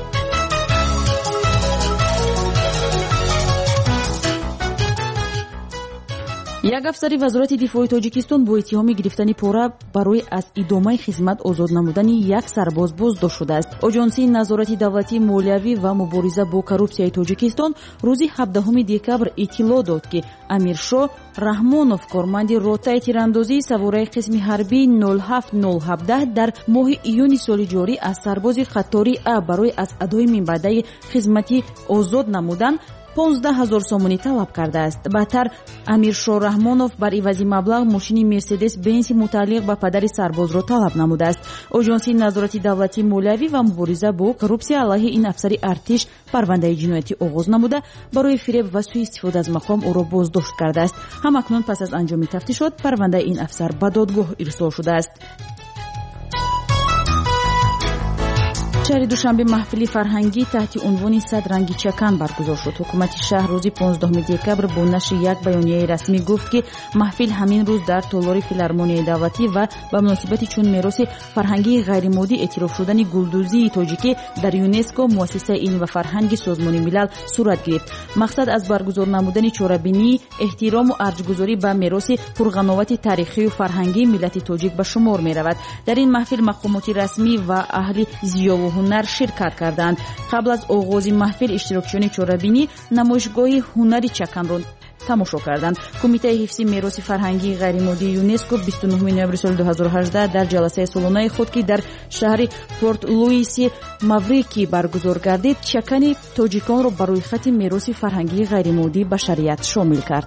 یک افسر وزارت دفاع تاجیکستان با اتهام گرفتن پاره برای از ادامه خدمت آزاد نمودن یک سرباز بازداشت شده است. آژانسی نظارت دولتی مالیوی و مبارزه با کورپسیای تاجیکستان روز 17 دکبر اطلاع داد که امیرشاه رحمانوف کارمند رتبه تیراندازی سواره قسم حربی 07017 در ماه ایون سال جاری از سرباز خطاری ا برای از ادای منبعد خدمتی آزاد نمودن 15000 сомонӣ талаб кардааст. баъдтар амиршоҳ раҳмонов бар ивази маблағ мошини мерседес бенси мутааллиқ ба падари сарбозро талаб намудааст. оҷонсии назорати давлатии молиявӣ ва мубориза бо коррупсия алайҳи ин афсари артиш парвандаи ҷиноятӣ оғоз намуда барои фиреб ва сӯистифода аз мақом ӯро боздошт кардааст. ҳамакнун пас аз анҷоми тафтишот парвандаи ин афсар ба додгоҳ ирсол шудааст. شهر دوشنبه محفلی فرهنگی تحت عنوان 100 رنگی چکن برگزار شد. حکومت شهر روز 15 دکبر با نشر یک بیانیه رسمی گفت که محفل همین روز در تالار فیلارمونیای دولتی و به مناسبت چون میراث فرهنگی غیر مادی اعتراف شدن گلدوزی تاجیکی در یونسکو مؤسسه علم و فرهنگ سازمان ملل صورت گرفت. مقصد از برگزار نمودن چاره‌بینی، احترام و ارجگذاری به میراث پرقناوت تاریخی و فرهنگی ملت تاجیک به شمار می‌رود. در این محفل مقامات رسمی و اهل ضیا و هنر شرکت کردند. قبل از آغاز محفل اشتراکچیان چاره‌بینی نمایشگاه هنری چکن را تماشا کردند. کمیته حفظ میراث فرهنگی غیر مادی یونسکو 29 نوامبر سال 2018 در جلسه سالانه خود که در شهر پورت لوئیس ماوریکی برگزار گردید چکن تاجیکان را برای خط میراث فرهنگی غیر مادی به شریعت شامل کرد.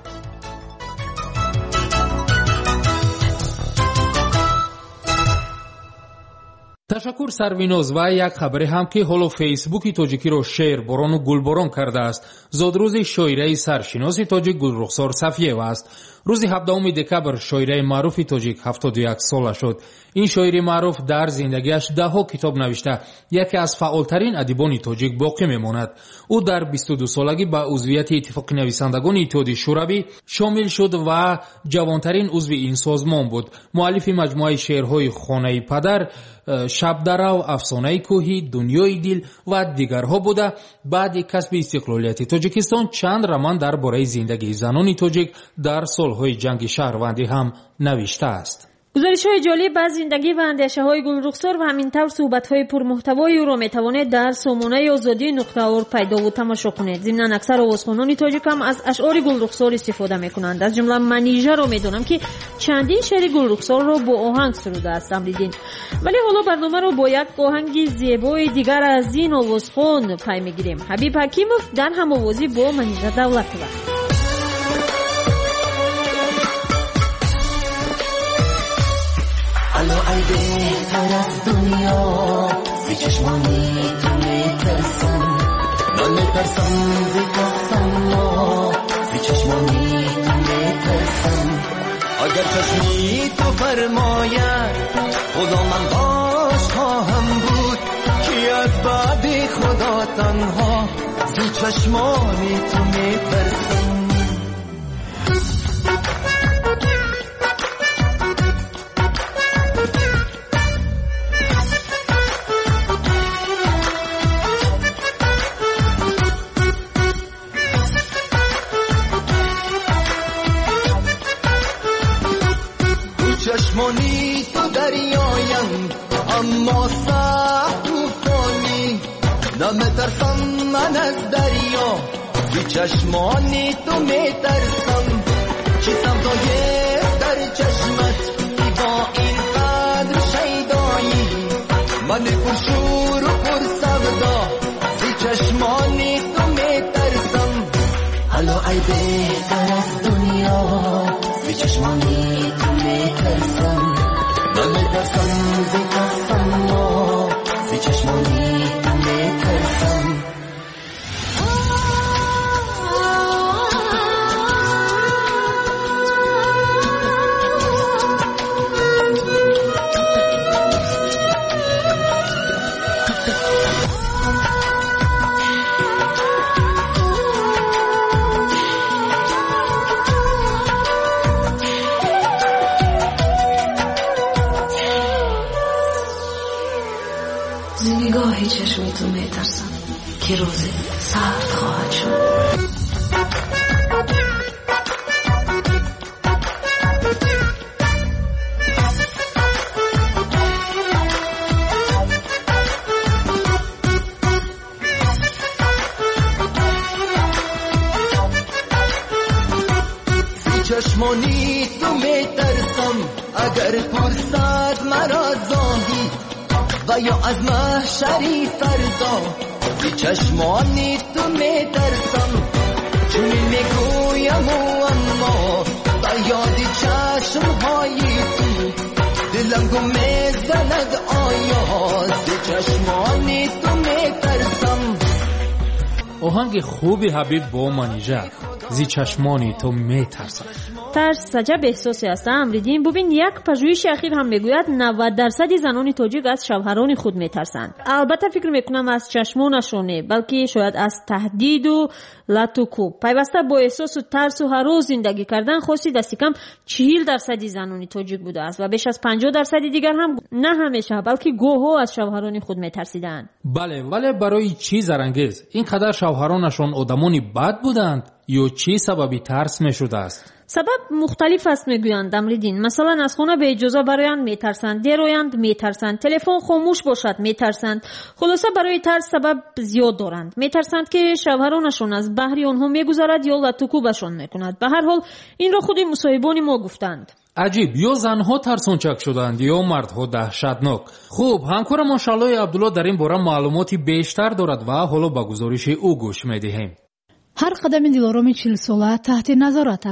ташаккур сарвиноз ва як хабаре ҳам ки ҳоло фейсбуки тоҷикиро шеърборону гулборон кардааст. зодрӯзи шоираи саршиноси тоҷик Гулрухсор Сафиева аст. рӯзи 17 декабр шоираи маъруфи тоҷик 71 сола шуд. ин шоири маъруф дар зиндагиаш даҳҳо китоб навишта, яке аз фаъолтарин адибони тоҷик боқӣ мемонад. ӯ дар 22 солагӣ ба узвияти иттифоқи нависандагони иттиҳоди шӯравӣ шомил шуд ва ҷавонтарин узви ин созмон буд. муаллифи маҷмӯаи шеърҳои хонаи падар, шабдарав, афсонаи кӯҳӣ, дунёи дил ва дигарҳо буда, баъди касби истиқлолияти тоҷикистон чанд роман дар бораи зиндагии занони тоҷик дар солҳои ҷанги шаҳрвандӣ ҳам навиштааст. гузаришҳои ҷолиб аз зиндагӣ ва андешаҳои Гулрухсор ва ҳамин тавр суҳбатҳои пурмуҳтавои ӯро метавонед дар сомонаи озодӣ.орг пайдову тамошо кунед. зимнан аксар овозхонони тоҷик ҳам аз ашъори Гулрухсор истифода мекунанд. аз ҷумла манижаро медонам ки чандин шеъри Гулрухсорро бо оҳанг сурудааст Амриддин. вале ҳоло барномаро бо як оҳанги зебои дигар аз ин овозхон пай мегирем. Ҳабиб Ҳакимов дар ҳамовозӣ бо Манижа Давлатова. الو ای بهتر از دنیا زی چشمانی تو میترسم من میترسم زی کفتم زی چشمانی تو میترسم اگر چشمی تو فرماید خدا من باش خواهم بود کی از بعد خدا تنها زی چشمانی تو میترسم چشمانی تو دریایم اما سخت طوفانی نمیترسم من از دریا بی چشمانی تو میترسم چی سودای در چشمت با این قدر شیدایی من پر شور و پر سودا بی چشمانی تو میترسم الو ای بهتر از دنیا بی چشمانی تو میترسم من میترسم زی کفتم بی چشمانی تو میترسم نگاهی چشم تو میترسم که روزی سرد خواهد شد چشمانی تو میترسم اگر پرسد مرا زاهی و یا از محشری فردا بی چشمانی تو میترسم چون میگویم و اما با یادی چشمهای تو دلم گم میزند آیا بی چشمانی تو میترسم. آهنگ خوبی حبیب با منیژه زی چشمانی تو میترسم. ترس عجب احساسی است امریدین. ببین یک پژوهش اخیر هم میگوید 90% زنان تاجیک از شوهران خود میترسند. البته فکر میکنم از چشمانشونه بلکه شاید از تهدید و لطوکو پیوسته با احساس و ترس و هر روز زندگی کردن خاصی دستی کم 40% زنان تاجیک بوده است و بیش از 50% دیگر هم نه همیشه بلکه گوهو از شوهران خود میترسیدند. بله ولی برای چی زرانگیز اینقدر شوهرانشون آدمانی بد بودند یا چی سببی ترس میشده است؟ سبب مختلف است میگویند امریدین. مثلا از خانه به اجازه برایند میترسند، دیرویند میترسند، تلفن خاموش باشد میترسند. خلاصه برای ترس سبب زیاد دارند. میترسند که شوهرانشون از بحری آنها میگذرد یا لطوکوبشون میکند. به هر حال این را خود مصاحبان ما گفتند. عجیب، یا زنها ترسانچک شدند یا مردها دهشتناک. خوب، همکار ما شالای عبدالله در این باره معلوماتی بیشتر دارد و حالا به گزارش او گوش میدهیم. هر قدم دلارامی 40 ساله تحت نظارت است.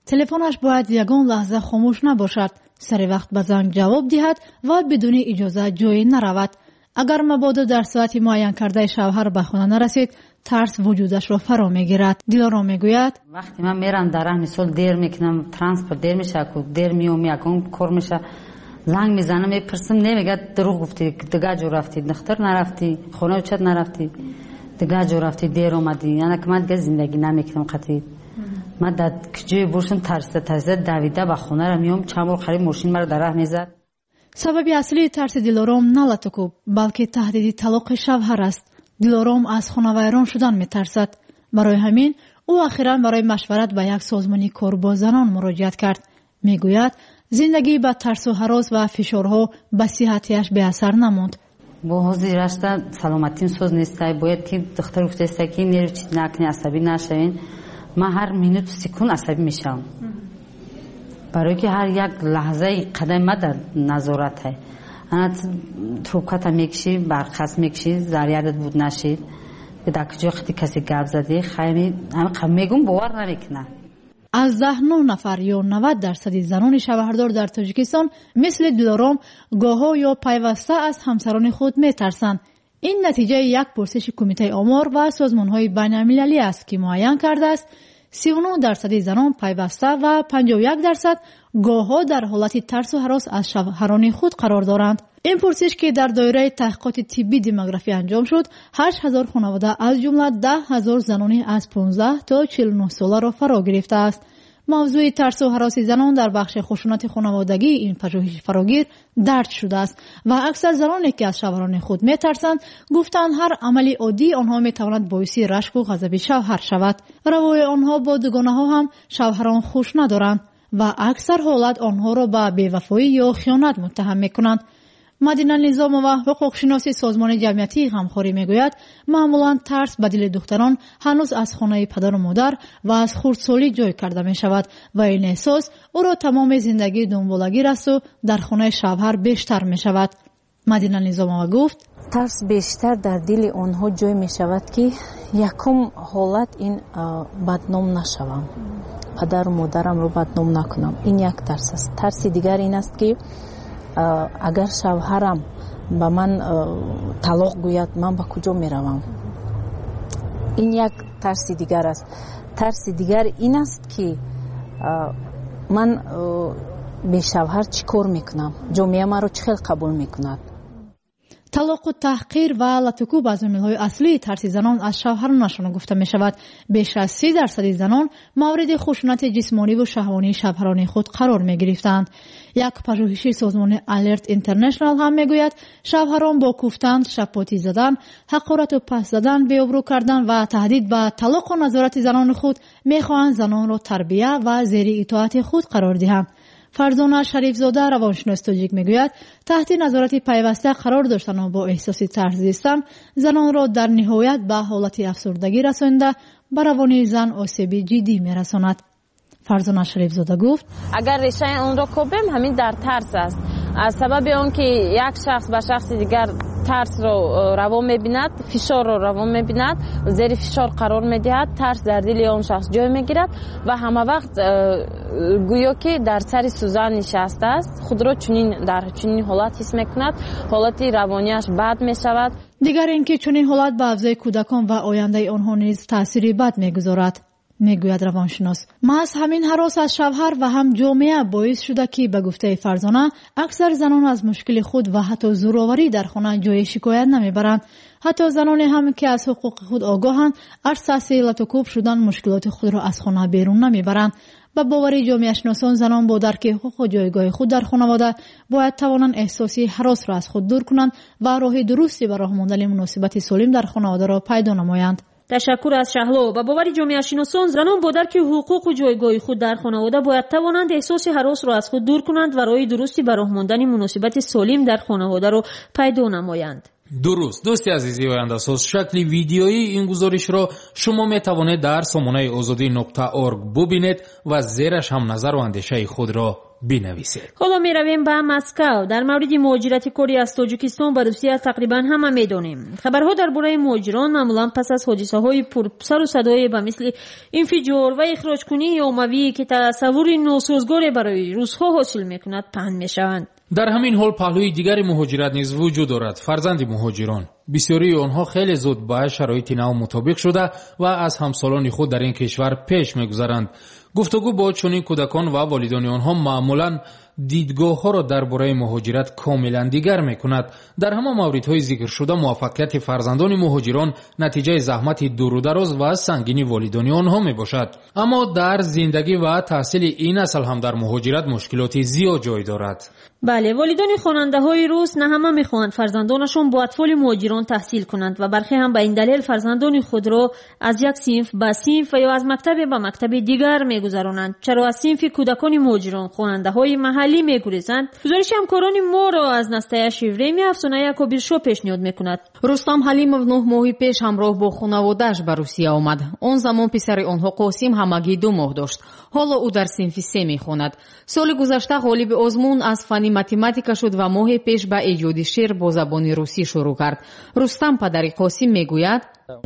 تلفنش باید یگان لحظه خاموش نباشد، سر وقت به زنگ جواب دهد و بدون اجازه جایی نرود. اگر مبادا در ساعت معین کرده شوهر به خانه نرسید، ترس وجودش را فرا میگیرد. دلارام میگوید وقتی من میرم در راه مثال دیر میکنم، ترانسپورت دیر میشه، دیر میوم یکم کار میشه، زنگ میزنم میپرسم، نمیگه دروغ گفتی، دیگه جو رفتی، دختر نرفتی، خونه چت نرفتی، دیگه جو رفتی، دیر اومدی. یعنی که من دیگه زندگی نمیکنم قطعی. من در کجای بورشم ترس دویده به خونه را میام، چند بار خرید ماشین مرا در راه میزد. سبب اصلی ترس دلارام نه لاتوکوب بلکه تهدید طلاق شوهر است. دلارام از خانه ویران شدن میترسد. برای همین او اخیراً برای مشورت به یک سازمانی کار با زنان مراجعت کرد. میگوید زندگی با ترس و هراس و فشارها به صحتش به اثر نماند. با حوزه رشته سلامتیم سوز نیسته، باید که دختر گفته است که نیرو چیز نکنی، عصبی نشوین. من هر منوت سکون عصبی میشم، برای که هر یک لحظه قدم ما در نظارت ہے. انا تروبکت میکشی، برخص میکشی، زریادت بود نشید، به دکجا خیلی کسی گپ زدی، خیلی میگم باور نمیکنه. از 9 نفر یا 90% زنان شوهردار در تاجیکستان مثل دلارام گاها یا پیوسته از همسران خود میترسند. این نتیجه یک پرسش کمیته آمار و سازمان‌های بین‌المللی است که معین کرده است 39% زنان پیوسته و 51% گاه‌ها در حالت ترس و هراس از شوهران خود قرار دارند. این پرسش که در دایره تحقیقات طبی دموگرافی انجام شد، 8000 خانواده از جمله 10000 زنانی از 15 تا 49 ساله را فرا گرفته است. موضوع ترس و هراس زنان در بخش خشونت خانوادگی این پژوهش فراگیر درج شده است و اکثر زنانی که از شوهران خود میترسند گفتند هر عملی عادی آنها میتواند باعث رشک و غضب شوهر شود. روای آنها با دوگانه ها هم شوهران خوش ندارند و اکثر حالت آنها را به بی‌وفایی یا خیانت متهم میکنند. مدینه نظام و حقوق شناسی سازمان جمعیتی غمخواری میگوید معمولا ترس به دل دختران هنوز از خانه پدر و مادر و از خردسالی جای کرده می شود و این احساس او را تمام زندگی دنبالگیر است و در خانه شوهر بیشتر می شود. مدینه نظام گفت ترس بیشتر در دل آنها جای می شود که یکم حالت این بدنام نشوم، پدر و مادرم رو بدنام نکنم. این یک ترس است. ترس دیگر این است که اگر شوهرم به من طلاق گوید من به کجا می روم. این یک ترس دیگر است. ترس دیگر این است که من به شوهر چی کار میکنم، جامعه من رو چه خیلی قبول میکند. طلاق و تحقیر و لطکوب از عامل‌های اصلی ترس زنان از شوهرانشان گفته می شود. بیش از 30% زنان مورد خشونت جسمانی و شهوانی شوهران خود قرار می گرفتند. یک پژوهش سازمان الرت اینترنشنال هم می گوید شوهران با کوفتن، شپاتی زدن، حقارت و پس زدن، بی‌آبرو کردن و تهدید به طلاق و نظارت زنان خود می خواهند زنان را تربیت و زیر اطاعت خود قرار دهند. فرزانه شریفزاده روانشناس تاجیک میگوید تحت نظارت پیوسته قرار داشتن و با احساس ترس زیستن زنان را در نهایت به حالت افسردگی رسانده به روان زن آسیب جدی میرساند. فرزانه شریفزاده گفت اگر ریشه اون را کوبیم همین در ترس است. از سبب اون که یک شخص به شخص دیگر ترس رو روان می‌بیند، فشار رو روان می‌بیند، زیر فشار قرار می‌دهد، ترس در دل اون شخص جای می‌گیرد و همه وقت گویا که در سر سوزن نشسته است، خود را در چنین حالت حس می‌کند، حالت روانیش بد می‌شود. دیگر اینکه چنین حالت به افزای کودکان و آینده آنها نیز تأثیری بد می‌گذارد. میگوید روانشناس محض همین هراس از شوهر و هم جامعه باعث شده که به گفته فرزانه اکثر زنان از مشکل خود و حتی زورآوری در خانه جای شکایت نمیبرند. حتی زنانی هم که از حقوق خود آگاهند از لطکوب شدن مشکلات خود را از خانه بیرون نمیبرند. به باور جامعه شناسان زنان با درک حقوق و جایگاه خود در خانواده باید توانند احساسی هراس را از خود دور کنند و راه درستی برای راه ماندن مناسبت سالم در خانواده را پیدا نمایند. تشکر از شهلا. با باور جامعه شناسان زنان با درک حقوق و جایگاه خود در خانواده باید توانند احساس هراس را از خود دور کنند و راه درستی برای راه ماندن مناسبت سالم در خانواده را پیدا نمایند. درست. دوستی عزیزی و انداساز شکل ویدیویی این گزارش را شما می توانید در سامانه azadi.org ببینید و زیرش هم نظر و اندیشه خود را بنویسید. حالا می رویم به مسکو. در مورد مهاجرت کاری از تاجیکستان به روسیه تقریبا همه می دانیم. خبرها درباره مهاجران معمولا پس از حادثه های پر سر و صدای به مثل انفجار و اخراج کنی عمومی که تصور ناسازگار برای روسها حاصل می کند پهن می شوند. در همین حال پهلوی دیگری مهاجرت نیز وجود دارد، فرزند مهاجران. بسیاری آنها خیلی زود با شرایط نو مطابق شده و از همسالان خود در این کشور پیش می‌گذرند. گفتگو با چنین کودکان و والدان آنها معمولاً دیدگاه ها را درباره مهاجرت کاملا دیگر می‌کند. در همه موردهای ذکر شده موفقیت فرزندان مهاجران نتیجه زحمت دور و دراز و سنگین والدان آنها میباشد. اما در زندگی و تحصیل این نسل هم در مهاجرت مشکلات زیاد جای دارد. بله، والدان خواننده های روس نه همه میخواهند فرزندانشان با اطفال مهاجران تحصیل کنند و برخی هم به این دلیل فرزندان خود را از یک صنف به صنف و یا از مکتب به مکتب دیگر میگذرانند. چرا از صنف کودکان مهاجران خواننده های محلی میگریزند؟ گزارش همکاران ما را از نسته شیوری میافزونه یکوبیر شو پیشنهاد میکند. رستم حلیمов 9 ماه پیش همراه با خانواده‌اش به روسیه آمد. آن زمان پسر آنها قاسم همگی 2 ماه داشت. حالا او در صنف 3 میخواند. سال گذشته غالب آزمون از فن متماتیکا شد و ماه پیش به ایجاد شعر با زبان روسی شروع کرد. رستم پدر قاسم میگوید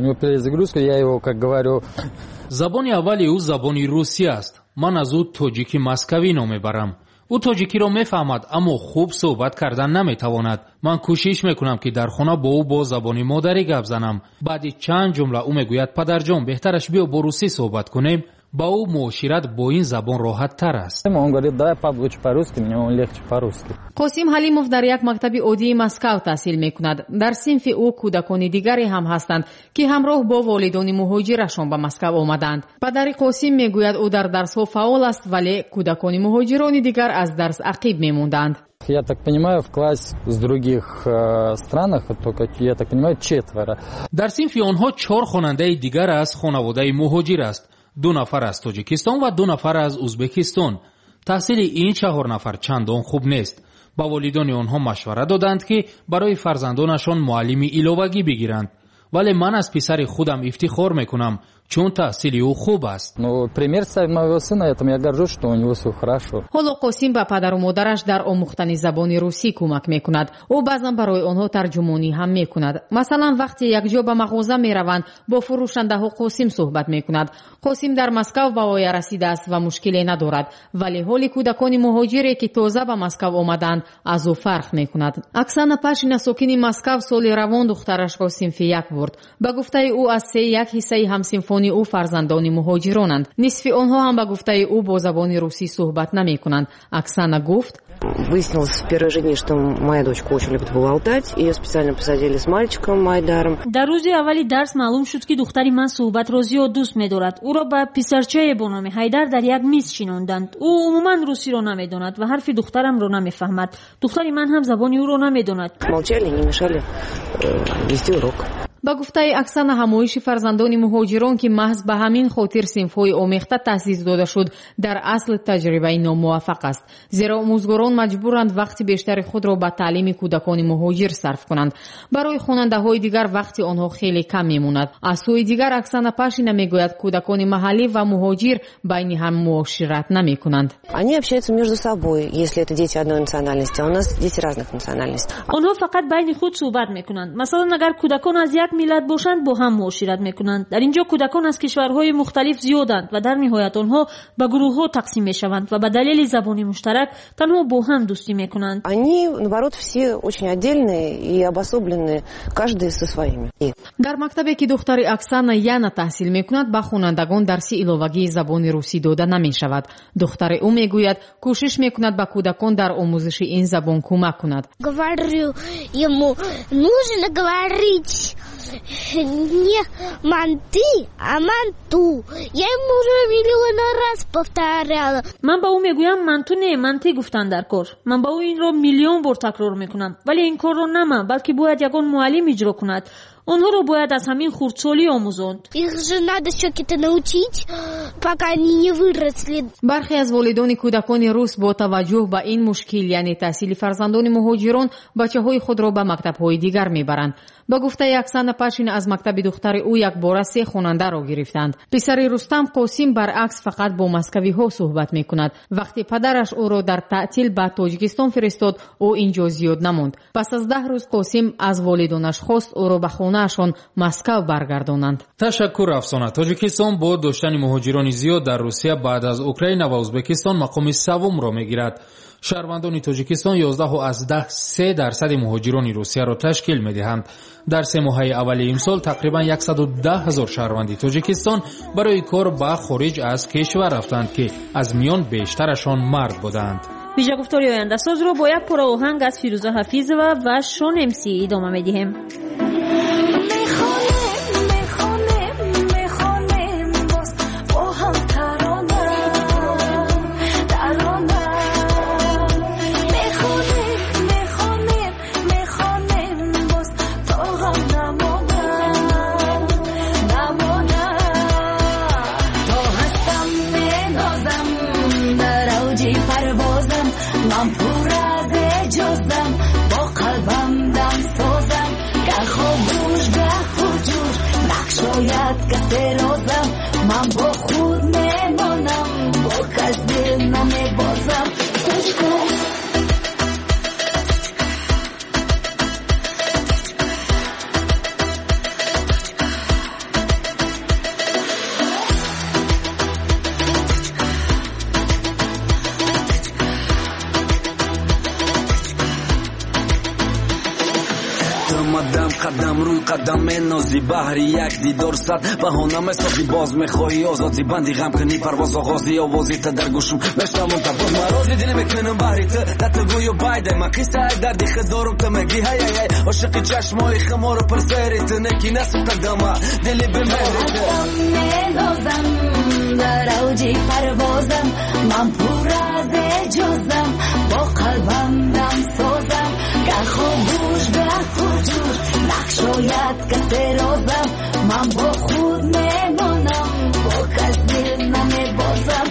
زبان اولی او زبان روسی است. من از او تاجیکی مسکوی نام میبرم. او تاجیکی را میفهمد اما خوب صحبت کردن نمیتواند. من کوشش میکنم که در خانه با او با زبان مادری گپ زنم. بعد چند جمله او میگوید پدرجان بهترش بیا با روسی صحبت کنیم. با او معاشرت با این زبان راحت تر است. قاسم حلیمов در یک مکتب عادی مسکو تحصیل میکند. در صنف او کودکان دیگری هم هستند که همراه با والدان مهاجرشان به مسکو آمدند. پدر قاسم میگوید او در درس‌ها فعال است ولی کودکان مهاجران دیگر از درس عقب میموندند. Я так понимаю, в классе с других странах только, я так понимаю, 4. در صنف آنها 4 خواننده دیگر از خانواده مهاجر است. 2 نفر از تاجیکستان و 2 نفر از ازبکستان. تحصیل این 4 نفر چندان خوب نیست. با والدان آنها مشوره دادند که برای فرزندانشان معلمی علاوگی بگیرند. ولی من از پسر خودم افتخار میکنم چون تحصیل او خوب است. حالا قاسم به پدر و مادرش در آموختن زبان روسی کمک میکند. او بعضا برای آنها ترجمانی هم میکند. مثلا وقتی یک جا به مغازه میروند با فروشنده ها قاسم صحبت میکند. قاسم در مسکو به وای رسیده است و مشکلی ندارد ولی حال کودکان مهاجری که تازه به مسکو آمدند از او فرق میکند. اکسانا پاشینا ساکن مسکو سال روان دخترش را صنف 1 برد. به گفته او از 1 حصه همسنفانی او فرزندان مهاجرانند. نصف آنها هم به گفته او با زبان روسی صحبت نمی‌کنند. اکسانا گفت Выяснилось в первой жизни, что моя дочка очень любит поболтать. Ее специально посадили с мальчиком Майдаром. در روز اولی درس معلوم شد که دختری من صحبت را زیاد دوست می‌دارد. او را با پسرچه با نام حیدر در یک میز شیناندند. او عموما روسی را نمی‌داند و حرف دخترم را نمی‌فهمد. دختری من هم زبان او را نمی‌داند. Молчали, не мешали вести урок. با گفته اکسانا همایش فرزندان مهاجران که محض به همین خاطر صنف‌های آمیخته تأسیس داده شد در اصل تجربه ناموفق است. زیرا آموزگاران مجبورند وقت بیشتر خود را به تعلیم کودکان مهاجر صرف کنند. برای خواننده‌های دیگر وقت آنها خیلی کم میماند. از سوی دیگر اکسانا پاشینا میگوید کودکان محلی و مهاجر بین هم معاشرت نمی‌کنند. Они общаются между собой, если это дети одной национальности, а у нас дети разных национальностей. آنها فقط بین خود صحبت می‌کنند. مثلا اگر کودکان از یک ملت باشند با هم معاشرت میکنند. در اینجا کودکان از کشورهای مختلف زیادند و در نهایت آنها به گروه‌ها تقسیم میشوند و به دلیل زبان مشترک تنها با هم دوستی میکنند. Они, наоборот, все очень отдельные и обособленные, каждый со своими. در مکتبی که دختر اکسانا یانا تحصیل میکند به خوانندگان درس علاوگی زبان روسی داده نمیشود. دختر او میگوید کوشش میکند به کودکان در آموزش این زبان کمک کند. Говорю ему, нужно говорить не манты, а манту. Я ему уже миллион раз повторяла. من با او میگویم منتو نه منتی گفتن در کار. من با او این رو میلیون بار تکرار میکنم ولی این کار رو نه من بلکه باید یگان معلم اجرا کند. آنها را باید از همین خردسالی آموزاند. برخی از والدان کودکان روس با توجه به این مشکل یعنی تحصیل فرزندان مهاجران بچه‌های خود را به مکتب‌های دیگر میبرند. با گفته یکسان پاشین از مکتب دختر او یک بار 3 خواننده را گرفتند. پسر رستم قاسم برعکس فقط با مسکوی ها صحبت میکند. وقتی پدرش او را در تعطیل به تاجیکستان فرستاد او اینجا زیاد نماند. پس از 10 روز قاسم از والدانش خواست او را به خانه‌شان مسکو برگردانند. تشکر افسانه. تاجیکستان با داشتن مهاجران زیاد در روسیه بعد از اوکراین و ازبکستان مقام سوم را میگیرد. شهروندان تاجیکستان 11.3% مهاجران روسیه را تشکیل می‌دهند. در 3 ماه اول امسال تقریبا 110,000 شهروندی تاجیکستان برای کار به خارج از کشور رفتند که از میان بیشترشان مرد بودند. ویژه گفتاری آینده ساز را با یک پاره آهنگ از فیروزه حفیظова و شان امسی ادامه می‌دهیم. من با خود نمانم با کس دل نمیبازم. قدم روی قدم نازی بحری یک دیدار صد بهانه مسازی باز میخواهی آزادی بندی غم کنی پرواز آغازی آوازی تا در گوشم نشتم تا باز مرازی دل میکنم بحری تا تگوی و بایده من قصه یک دردی خدارم تا مگی هی هی هی عاشق چشمای خمار پر سری تو نکی نسوختن دما دلی بمیری نازم در اوجی پروازم من پر از اجازم با قلبم دم سازم گر خاموش به خجور نخشاید کسی رازم من با خود میمانم با کس دل نمیبازم.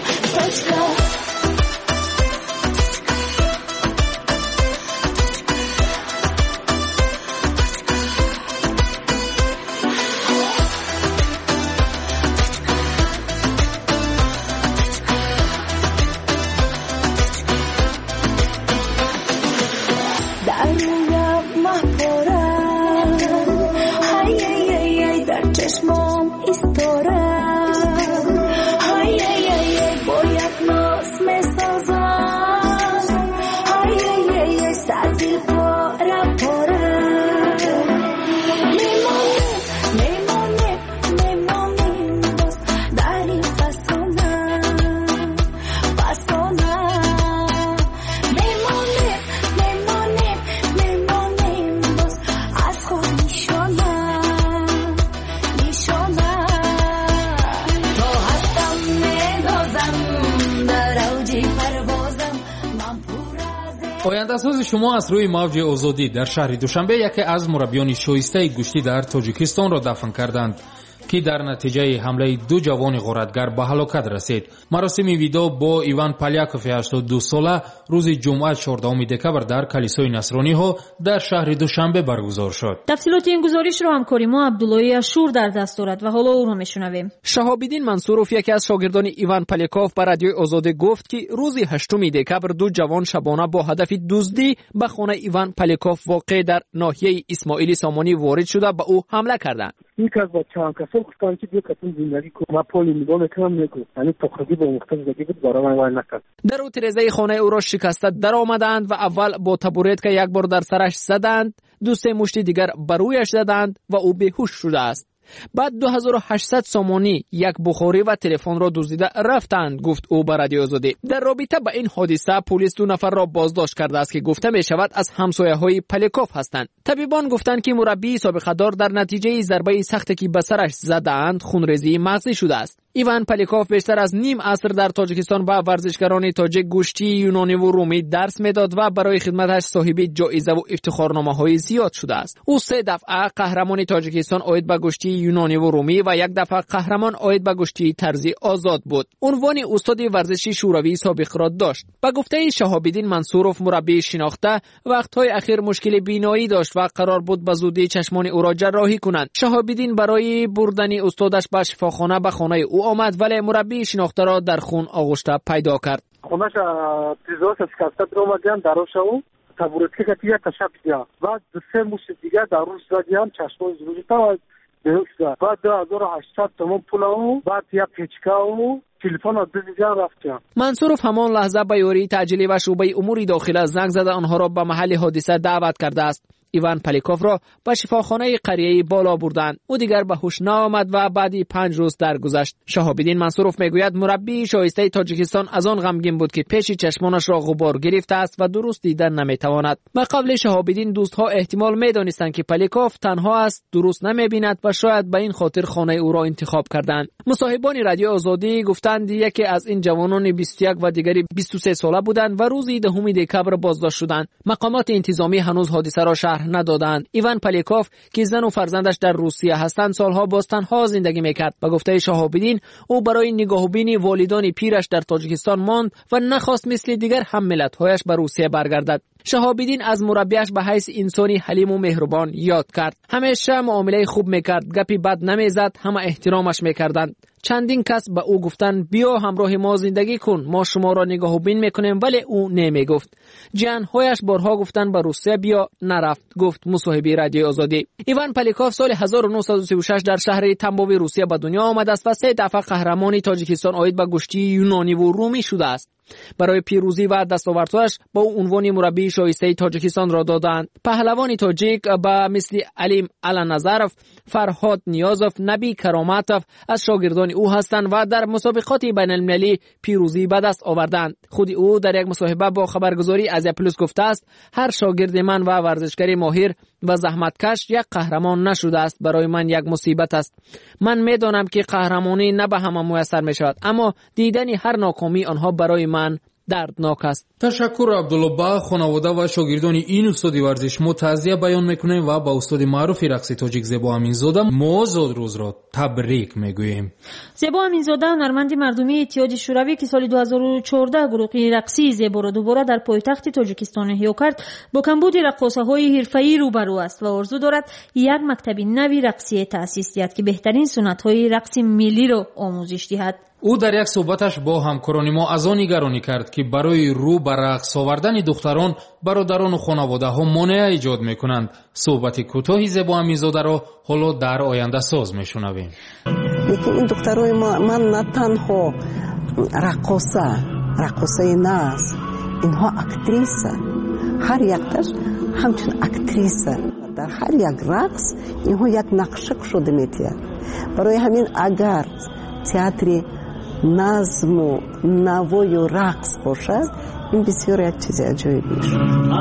آینده‌ساز شما از روی موج آزادی در شهر دوشنبه یکی از مربیان شایسته گوشتی در تاجیکستان را دفن کردند که در نتیجه حمله 2 جوان غارتگر به هلاکت رسید. مراسم ویدا با ایوان پالیاکوف 82 ساله روز جمعه 14 دکبر در کلیسای نصرانی ها در شهر دوشنبه برگزار شد. تفصیلات این گزارش را همکاری ما عبدالله اشور در دست دارد و حالا او را میشنویم. شهاب‌الدین منصورов یکی از شاگردان ایوان پالیاکوف به رادیوی آزادی گفت که روز 8 دکبر 2 جوان شبانه با هدف دزدی به خانه ایوان پالیاکوف واقع در ناحیه اسماعیلی سامانی وارد شده به او حمله کردند. یک از بچه‌ها کسان گفتند که بیا کتون زندگی کن ما پول نگاه میکنم نگو یعنی تخریب با مختلف زندگی بود برای من وای نکرد. در او ترزه خانه او را شکسته در آمدند و اول با تبورت که یک بار در سرش زدند 2-3 مشت دیگر بر رویش زدند و او بیهوش شده است. بعد 2800 سامانی یک بخاری و تلفن را دزدیده رفتند گفت او به رادیو آزادی. در رابطه با این حادثه پلیس 2 نفر را بازداشت کرده است که گفته می شود از همسایه‌های پالیاکوف هستند. طبیبان گفتند که مربی سابقه دار در نتیجه ضربه سختی که به سرش زدند خونریزی مغزی شده است. ایوان پالیکوف بیشتر از نیم عصر در تاجیکستان با ورزشکاران تاجیک گوشتی یونانی و رومی درس میداد و برای خدمتش صاحب جایزه و افتخارنامه‌های زیاد شده است. او 3 دفعه قهرمان تاجیکستان عاید به گوشتی یونانی و رومی و 1 دفعه قهرمان عاید به گوشتی طرزی آزاد بود. عنوان استاد ورزشی شوروی سابق را داشت. به گفته شهاب‌الدین منصوروف مربی شناخته، وقت‌های اخیر مشکل بینایی داشت و قرار بود به زودی چشمان او را جراحی کنند. شهاب‌الدین برای بردن استادش به شفاخانه به خانه او آمد، ولی مربی شناخته را در خون آغشته پیدا کرد. خونش تیزاس از کاستا اومدن دروشو табуретка катия ташабия ва се муш дига даруш задиам чашмо зружита ва дерушта ва 2800 томон пулау ва я печкау телефон дизига рафтя. منصوروف همان لحظه به یاری تعجیلی و شعبه امور داخله زنگ زده آنها را به محل حادثه دعوت کرده است. ایوان پالیکوف را به شفاخانه قریه بالا بردند. او دیگر به هوش نآمد و بعدی 5 روز درگذشت. شهاب‌الدین منصوروف میگوید مربی شایسته تاجیکستان از آن غمگین بود که پیش چشمانش را غبار گرفته است و درست دیدن نمیتواند. به قول شهاب‌الدین دوستها احتمال میدانستند که پالیکوف تنها است، درست نمیبیند و شاید به این خاطر خانه او را انتخاب کردند. مصاحبان رادیو آزادی گفتند یکی از این جوانان 21 و دیگری 23 ساله بودند و روز 10 دکبر بازداشت شدند. مقامات انتظامی هنوز حادثه را شرح ندادند. ایوان پالیکوف که زن و فرزندش در روسیه هستند سالها باز تنها زندگی میکرد. به گفته شهاب‌الدین او برای نگاهبینی والدان پیرش در تاجیکستان ماند و نخواست مثل دیگر هم ملت‌هایش به روسیه برگردد. شهاب‌الدین از مربیش به حیث انسانی حلیم و مهربان یاد کرد. همیشه معامله خوب میکرد، گپی بد نمیزد، همه احترامش میکردند. چندین کس به او گفتند بیا همراه ما زندگی کن، ما شما را نگاهبین میکنیم، ولی او نمیگفت. جانهایش بارها گفتند به روسیه بیا، نرفت. گفت مصاحبه رادیو آزادی. ایوان پالیکوف سال 1936 در شهر تنبوی روسیه به دنیا آمده است و 3 دفعه قهرمان تاجیکستان عاید به گوشتی یونانی و رومی شده است. برای پیروزی و دستاوردهایش با او عنوان مربی شایسته تاجیکستان را دادند. پهلوان تاجیک با مثل علیم علنظرف، فرهاد نیازوف، نبی کراماتوف از شاگردان او هستند و در مسابقات بین المللی پیروزی به دست آوردند. خود او در یک مصاحبه با خبرگزاری آزیا پلوس گفته است هر شاگرد من و ورزشکار ماهر و زحمتکش یک قهرمان نشده است، برای من یک مصیبت است. من میدانم که قهرمانی نه به همه میسر می شود، اما دیدن هر ناکامی آنها برای من دردناک است. تشکر عبدالله. با خانواده و شاگردان این استاد ورزش ما تعزیه بیان میکنیم و با استاد معروف رقص تاجیک زیبا امینزاده ما زادروز را تبریک میگوییم. زیبا امینزاده هنرمند مردمی اتحاد شوروی که سال 2014 گروه رقصی زیبا را دوباره در پایتخت تاجیکستان احیا کرد، با کمبود رقاصه‌های حرفه‌ای روبرو است و آرزو دارد یک مکتب نوی رقصی تأسیس دهد که بهترین سنت‌های رقص ملی را آموزش دهد. او در یک صحبتش با همکاران ما از آن نگرانی کرد که برای رو به رقص آوردن دختران برادران و خانواده ها مانع ایجاد میکنند. صحبت کوتاهی زیبا امینزاده را حالا در آینده ساز میشنویم. این دخترای من نه تنها رقاصه نه است، اینها اکتریسه، هر یکتش همچون اکتریسه. در هر یک رقص اینها یک نقشه شده میتید. برای همین اگر تئاتر نظم و نوای و رقص باشد، این بسیار یک چیز عجیبی است.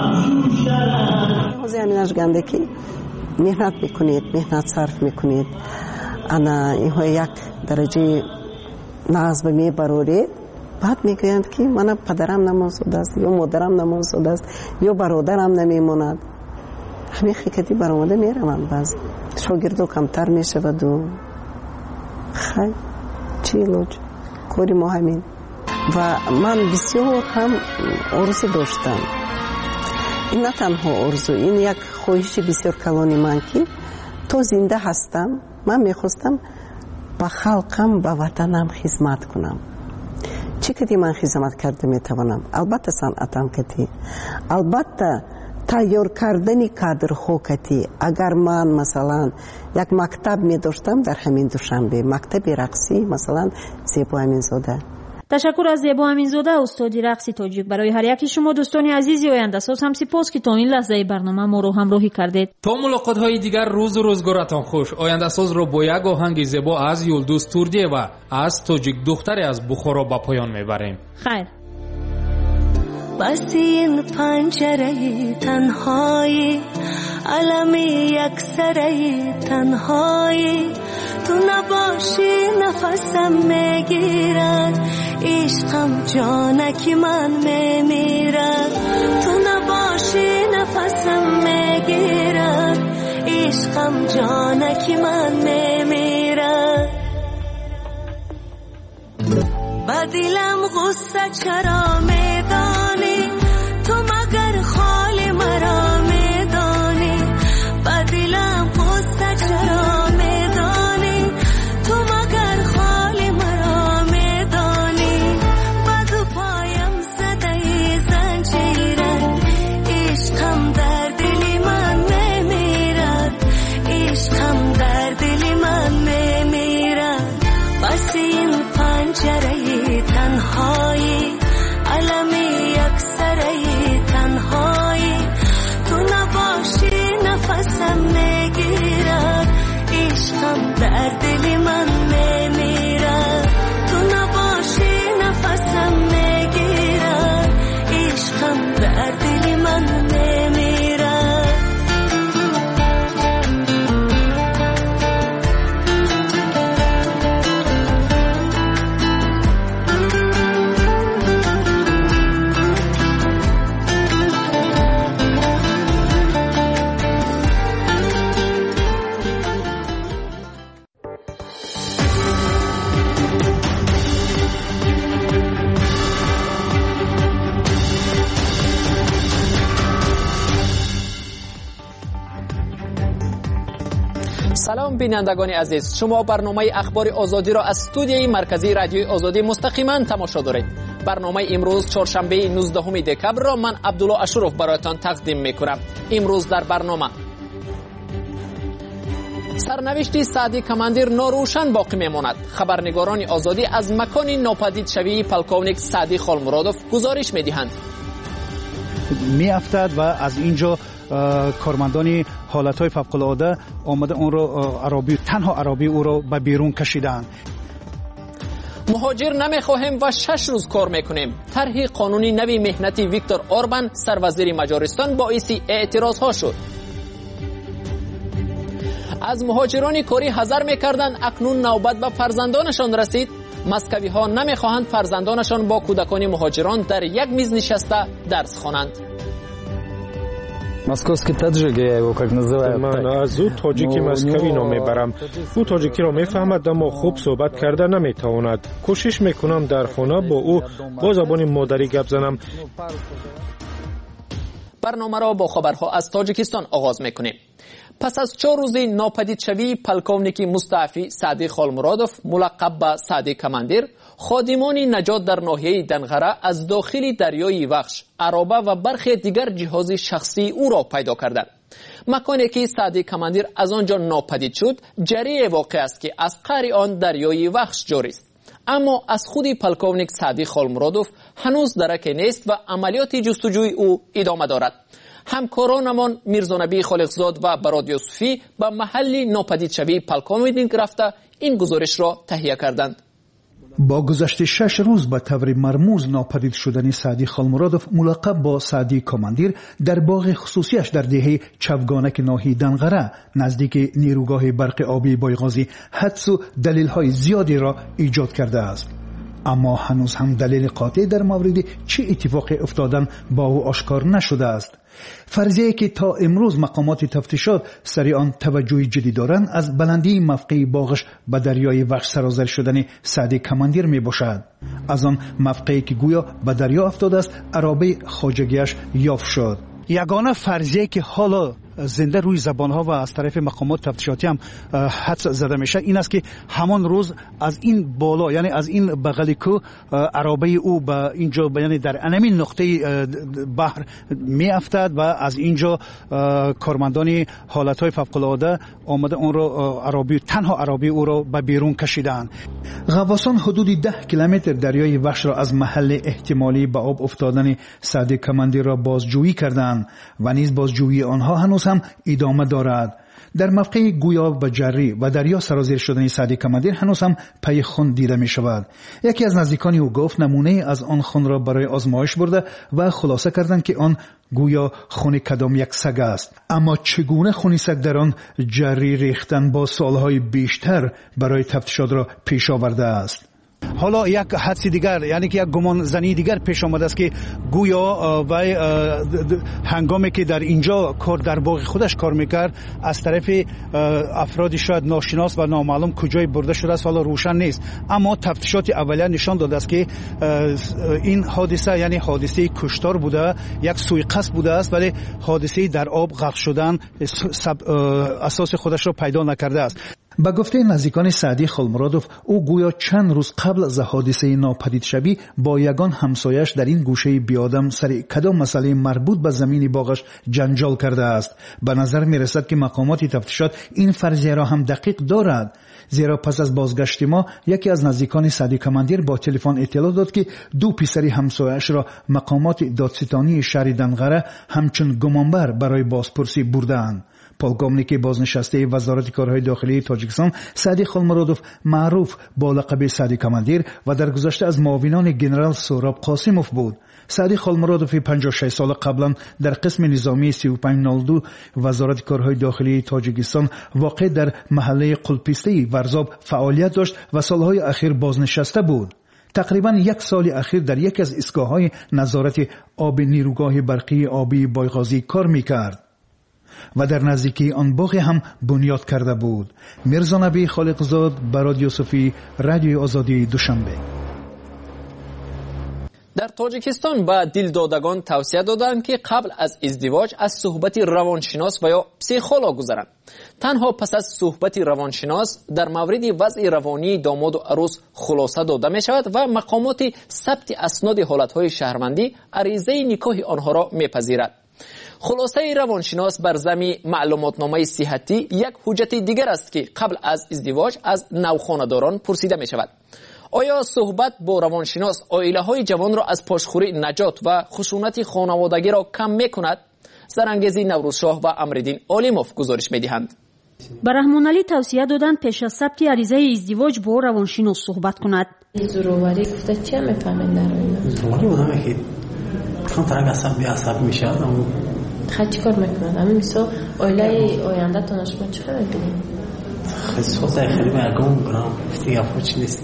حاضر همینش گنده که مهنت میکنید، مهنت صرف میکنید، انا اینها یک درجه نظم میبرورید، بعد میگویند که من پدرم نمازده است یا مادرم نمازده است یا برادرم نمیماند. همین خیکتی برآمده میروند، بعض شاگردو کمتر میشود و خیلی چی لوج کاری ما همین. و من بسیار هم آرزو داشتم، این نه تنها آرزو، این یک خواهش بسیار کلانی من که تو زنده هستم من میخواستم با خلقم با وطنم خدمت کنم. چی کدی من خدمت کرده میتوانم؟ البته صنعتم کدی، البته تیار کردنی کادرها کدی. اگر من مثلا یک مکتب می داشتم در همین دوشنبه، مکتب رقصی مثلا زیبا امینزاده. تشکر از زیبا امینزاده استاد رقص تاجیک. برای هر یکی شما دوستان عزیزی آینده ساز هم سپاس که تا این لحظه برنامه ما رو همراهی کردید. تا ملاقات های دیگر روز و روزگارتان خوش. آینده ساز رو با یک آهنگ زیبا از یلدوز توردیه و از تاجیک دختری از بخارا با پایان میبریم. خیر. بس این پنجره تنهایی علمی یک سره تنهایی تو نباشی نفسم میگیرد عشقم جانکی من میمیرد تو نباشی نفسم میگیرد عشقم جانکی من میمیرد با دلم غصه چرا میدانی تو مگر خالی مرا میدانی با دلم غصه چرا میدانی تو مگر خالی مرا میدانی بعد پایم زده زنجیرت عشقم در دلی من میمیرد عشقم در دلی من میمیرد بس این پنجره تنهایی علمی یک سره تنهایی تو نباشی نفسم میگیرد عشقم در دل من میمیرد تو نباشی نفسم میگیرد عشقم در دل من میمیرد سلام بینندگان عزیز، شما برنامه اخبار آزادی را از استودیوی مرکزی رادیوی آزادی مستقیما تماشا دارید. برنامه امروز چهارشنبه 19 دکبر را من عبدالله اشرف برایتان تقدیم میکنم. امروز در برنامه سرنوشت سعدی کماندیر ناروشن باقی میماند. خبرنگاران آزادی از مکان ناپدید شوی پلکونیک سعدی خالمرادوف گزارش میدهند. میافتد و از اینجا کارمندان حالتهای فوق‌العاده آمده اون رو تنها عربی او رو به بیرون کشیدند. مهاجر نمیخواهیم و 6 روز کار میکنیم. طرح قانونی نوی مهنتی ویکتور اوربان سروزیر مجارستان باعث اعتراض ها شد. از مهاجران کاری حذر میکردند، اکنون نوبت به فرزندانشان رسید. مسکوی ها نمیخواهند فرزندانشان با کودکان مهاجران در یک میز نشسته درس خوانند. Московский таджик, я его как называю. من از او تاجیکی مسکوی نام میبرم. او تاجیکی را میفهمد اما خوب صحبت کرده نمیتواند. کوشش میکنم در خانه با او با زبان مادری گپ زنم. برنامه را با خبرها از تاجیکستان آغاز میکنیم. پس از 4 روز ناپدید شوی پلکونیک مستعفی سعدی خالمرادوف ملقب به سعدی کماندیر، خادمان نجات در ناحیه دنغره از داخل دریای وخش، عرابه و برخی دیگر جهاز شخصی او را پیدا کردند. مکانی که سعدی کماندیر از آنجا ناپدید شد، جریه واقع است که از قعر آن دریای وخش جاری است. اما از خود پلکونیک سعدی خالمرادوف هنوز درکی نیست و عملیات جستجوی او ادامه دارد. همکارانمان میرزانبی خالقزاد و براد یوسفی به محل ناپدید شوی پلکونیک رفته این گزارش را تهیه کردند. با گذشت 6 روز به طور مرموز ناپدید شدن سعدی خالمرادوف ملقب با سعدی کماندیر در باغ خصوصیش در دهه چوگانک ناحیه دنغره نزدیک نیروگاه برق آبی بایغازی حدس و دلیل‌های زیادی را ایجاد کرده است. اما هنوز هم دلیل قاطع در مورد چه اتفاقی افتادن با او آشکار نشده است. فرضیه‌ای که تا امروز مقامات تفتیشات سری آن توجه جدی دارند از بلندی موقع باغش به دریای وخش سرازیر شدن سعدی کماندیر می باشد. از آن موقعی که گویا به دریا افتاده است عرابه خواجگیش یافت شد. یگانه فرضیه‌ای که حالا زنده روی زبانها و از طرف مقامات تفتیشاتی هم حدس زده میشه این است که همان روز از این بالا یعنی از این بغل کوه عرابه او به اینجا یعنی در همین نقطه بحر می افتد و از اینجا کارمندان حالتهای فوق‌العاده آمده اون رو تنها عرابه او رو به بیرون کشیدند. غواصان حدود 10 کیلومتر دریای وخش را از محل احتمالی به آب افتادن سعدی کماندیر را بازجویی کردند و نیز بازجویی آنها هنوز هم ادامه دارد. در موقع گویا به جری و دریا سرازیر شدن سعدی کماندیر هنوز هم پی خون دیده می شود. یکی از نزدیکان او گفت نمونه از آن خون را برای آزمایش برده و خلاصه کردند که آن گویا خون کدام یک سگ است. اما چگونه خون سگ در آن جری ریختن با سالهای بیشتر برای تفتیشات را پیش آورده است؟ حالا یک حدس دیگر، یعنی که یک گمان زنی دیگر پیش آمده است که گویا وی هنگامی که در اینجا کار در باغ خودش کار میکرد از طرف افرادی شاید ناشناس و نامعلوم کجای برده شده است، حالا روشن نیست. اما تفتیشات اولیه نشان داده است که این حادثه یعنی حادثه کشتار بوده، یک سوءقصد بوده است، ولی حادثه در آب غرق شدن اساس خودش را پیدا نکرده است. با گفته نزدیکان سعدی خالمرادوف، او گویا چند روز قبل از حادثه ناپدید شوی با یگان همسایش در این گوشه بیادم سر کدام مسئله مربوط به زمین باغش جنجال کرده است. به نظر می رسد که مقامات تفتیشات این فرضیه را هم دقیق دارد، زیرا پس از بازگشت ما یکی از نزدیکان سعدی کماندیر با تلفن اطلاع داد که دو پسری همسایش را مقامات دادستانی شهر دنغره همچون گمانبر برای بازپرسی بردند. پالگامنیک بازنشسته وزارت کارهای داخلی تاجیکستان سعدی خالمرادوف، معروف با لقب سعدی کماندیر و در گذشته از معاونان جنرال سهراب قاسموف بود. سعدی خالمرادوف 56 سال قبلا در قسم نظامی 3502 وزارت کارهای داخلی تاجیکستان واقع در محله قلپیسته ورزاب فعالیت داشت و سالهای اخیر بازنشسته بود. تقریبا یک سال اخیر در یکی از ایستگاه‌های نظارت آب نیروگاه برقی آبی بایغازی کار می‌کرد و در نزدیکی آن باغ هم بنیاد کرده بود. میرزا نبی خالقزاد، برادیو صوفی، رادیو آزادی، دوشنبه. در تاجیکستان با دلدادگان توصیه دادند که قبل از ازدواج از صحبت روانشناس و یا پسیخولوگ گذرند. تنها پس از صحبت روانشناس در مورد وضع روانی داماد و عروس خلاصه داده می شود و مقامات ثبت اسناد حالتهای شهروندی عریضه نکاح آنها را می پذیرد. خلاصه روانشناس بر ضمن معلوماتنامه صحتی یک حجت دیگر است که قبل از ازدواج از نوخانه‌داران پرسیده می شود. آیا صحبت با روانشناس عائله های جوان را از پاشخوری نجات و خشونت خانوادگی را کم می کند؟ سرانگیزی نوروزشاه و امرالدین عالموف گزارش می دهند. به رحمان علی توصیه دادند پیش از ثبت عریضه ازدواج با روانشناس صحبت کند. زوروری گفته چه میفهمین در این؟ زوروری بودم که چون طرق عصب میشه خیلی چیکار میکنند؟ همین مثال عائله آینده تان شما چیکار میکنید؟ خیلی برگام میکنم دیگه چی نیست.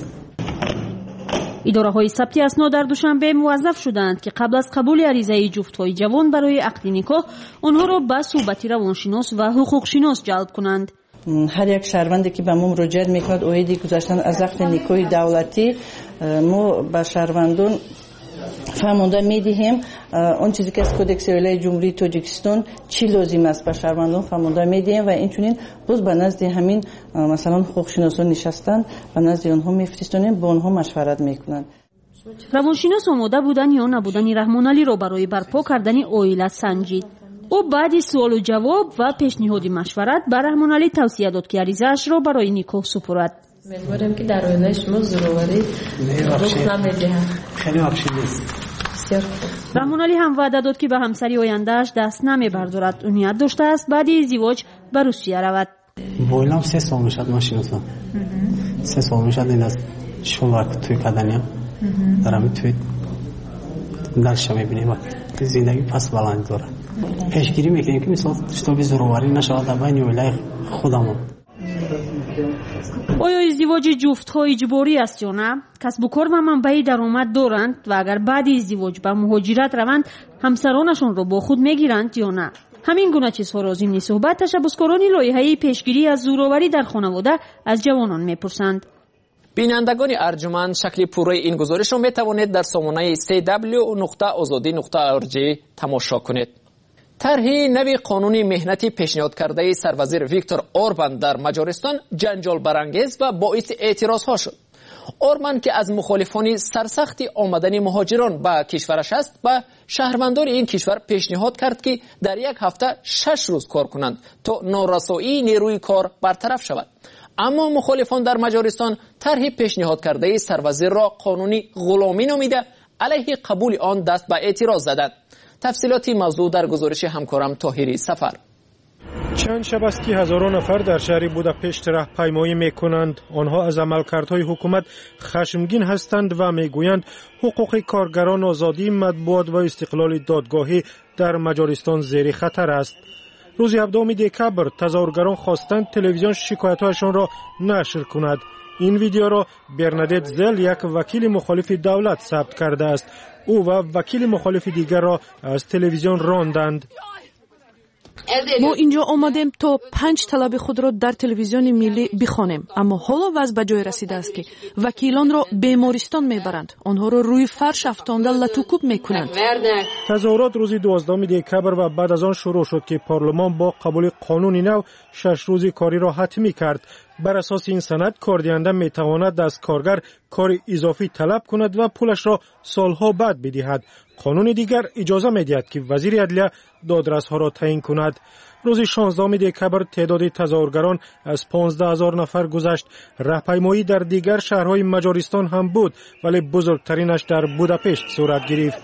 اداره های ثبت اسناد در دوشنبه موظف شدند که قبل از قبول عریضه جفت‌های جوان برای عقد نکاح آنها را به صحبت روانشناس و حقوق شناس جلب کنند. هر یک شهروندی که به ما مراجعه میکند اویدی گذاشتن از عقد نکاح دولتی ما به شهروندان فرمانده میدهیم اون چیزی که از کدکس ولایت جمهوری تاجیکستان چی لازم است به شهروندان فرمانده میدهیم و این چنین باز به نزد همین مثلا حقوق شناسان نشستند و نزد آنها میفرستانیم با آنها مشورت میکنند. روانشناس آماده بودن یا نبودن رحمان علی را برای برپا کردن عائله سنجید. او بعد سوال و جواب و پیشنهاد مشورت به رحمان علی توصیه داد که عریضه‌اش را برای نکاح سپرد. امیدوارم که در عائله شما ضروری رخ نمی‌دهد. خیلی آپشن نیست. رحمان علی هم وعده داد که به همسری آینده‌اش دست نمی‌بردارد. او نیت داشته است بعد ازدواج به روسیه رود. بویلم 3 سال میشد ماشین اصلا 3 سال میشد این از شما توی کدنیم دارم توی درش میبینیم زندگی پس بلند داره. پیشگیری میکنیم که مثلا شتابی ضروری نشود در بین عائله خودمون. آیا ازدواج جفت‌ها اجباری است یا نه؟ کسب و کار و منبع درآمد دارند و اگر بعد ازدواج به مهاجرت روند همسرانشان را با خود میگیرند یا نه؟ همین گونه چیزها را ضمن صحبت تشبثکاران لایحه پیشگیری از زورآوری در خانواده از جوانان میپرسند. بینندگان ارجمند شکل پوره این گزارش را میتوانید در سامانه www.azadi.org تماشا کنید. طرح نوی قانون مهنتی پیشنهاد کرده سروزیر ویکتور اوربان در مجارستان جنجال برانگیز و باعث اعتراض شد. اوربان که از مخالفان سرسخت آمدن مهاجران به کشورش است و شهروندان این کشور پیشنهاد کرد که در یک هفته 6 روز کار کنند تا نارسایی نیروی کار برطرف شود. اما مخالفان در مجارستان طرح پیشنهاد کرده سروزیر را قانونی غلامی نامیده علیه قبول آن دست به اعتراض زدند. تفصیلاتی موضوع در گزارش همکارم طاهری سفر. چند شب است که هزاران نفر در شهر بوداپشت راهپیمایی میکنند. آنها از عملکردهای حکومت خشمگین هستند و میگویند حقوق کارگران، آزادی مطبوعات و استقلال دادگاهی در مجارستان زیر خطر است. روز 17 دکبر تظاهرگران خواستند تلویزیون شکایت‌هایشان را نشر کند. این ویدیو را برنادت زل، یک وکیل مخالف دولت، ثبت کرده است. او و وکیل مخالف دیگر را از تلویزیون راندند. ما اینجا آمدیم تا 5 طلب خود را در تلویزیون ملی بخوانیم، اما حالا وضع به جای رسیده است که وکیلان را بیمارستان میبرند، آنها را روی فرش افکنده لطوکوب میکنند. تظاهرات روز 12 دکبر و بعد از آن شروع شد که پارلمان با قبول قانون نو 6 روزی کاری را حتمی کرد. بر اساس این سند کاردهنده میتواند از کارگر کار اضافی طلب کند و پولش را سالها بعد بدهد. قانون دیگر اجازه میدهد که وزیر عدلیه دادرس‌ها را تعیین کند. روز 16 دکبر تعداد تظاهرگران از 15,000 نفر گذشت. راهپیمایی در دیگر شهرهای مجارستان هم بود، ولی بزرگترینش در بوداپشت صورت گرفت.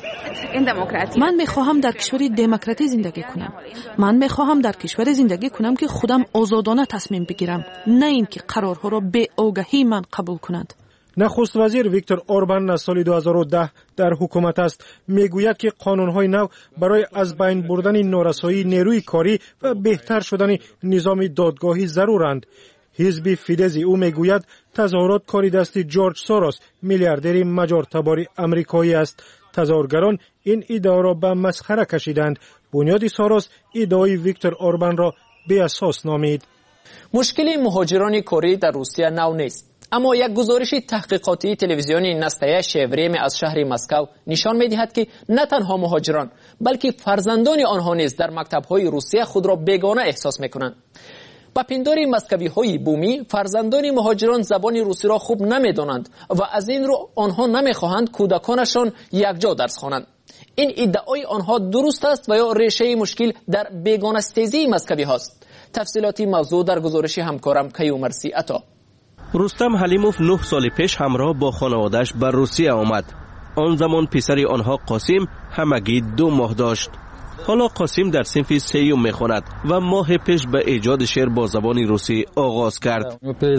من میخواهم در کشوری دموکراتی زندگی کنم. من میخواهم در کشوری زندگی کنم که خودم آزادانه تصمیم بگیرم، نه اینکه قرارها را به آگاهی من قبول کنند. نخست وزیر ویکتور اوربان از سال 2010 در حکومت است. میگوید که قانونهای نو برای از بین بردن نارسایی نیروی کاری و بهتر شدن نظام دادگاهی ضرورند. حزب فیدز او میگوید تظاهرات کاری دست جورج سوروس، میلیاردر مجارتبار امریکایی است. تظاهرگران این ادعا را به مسخره کشیدند. بنیاد سوروس ادعای ویکتور اوربان را بی اساس نامید. مشکل مهاجران کاری در روسیه نو نیست. اما یک گزارش تحقیقاتی تلویزیونی نستایه شوریم از شهر مسکو نشان می‌دهد که نه تنها مهاجران بلکه فرزندان آنها نیز در مکتب‌های روسیه خود را بیگانه احساس می‌کنند. با پنداری مسکوی‌های بومی فرزندان مهاجران زبان روسی را خوب نمی‌دانند و از این رو آنها نمی‌خواهند کودکانشان یکجا درس خوانند. این ادعای آنها درست است و یا ریشه مشکل در بیگانه‌ستیزی مسکوی هاست. تفصیلاتی موضوع در گزارش همکارم کیومرثی عطا. رستم حلیموف 9 سال پیش همراه با خانواده‌اش به روسیه آمد. آن زمان پسر آنها قاسم همگی 2 ماه داشت. حالا قاسم در صنف 3 میخواند و ماه پیش به ایجاد شعر با زبان روسی آغاز کرد.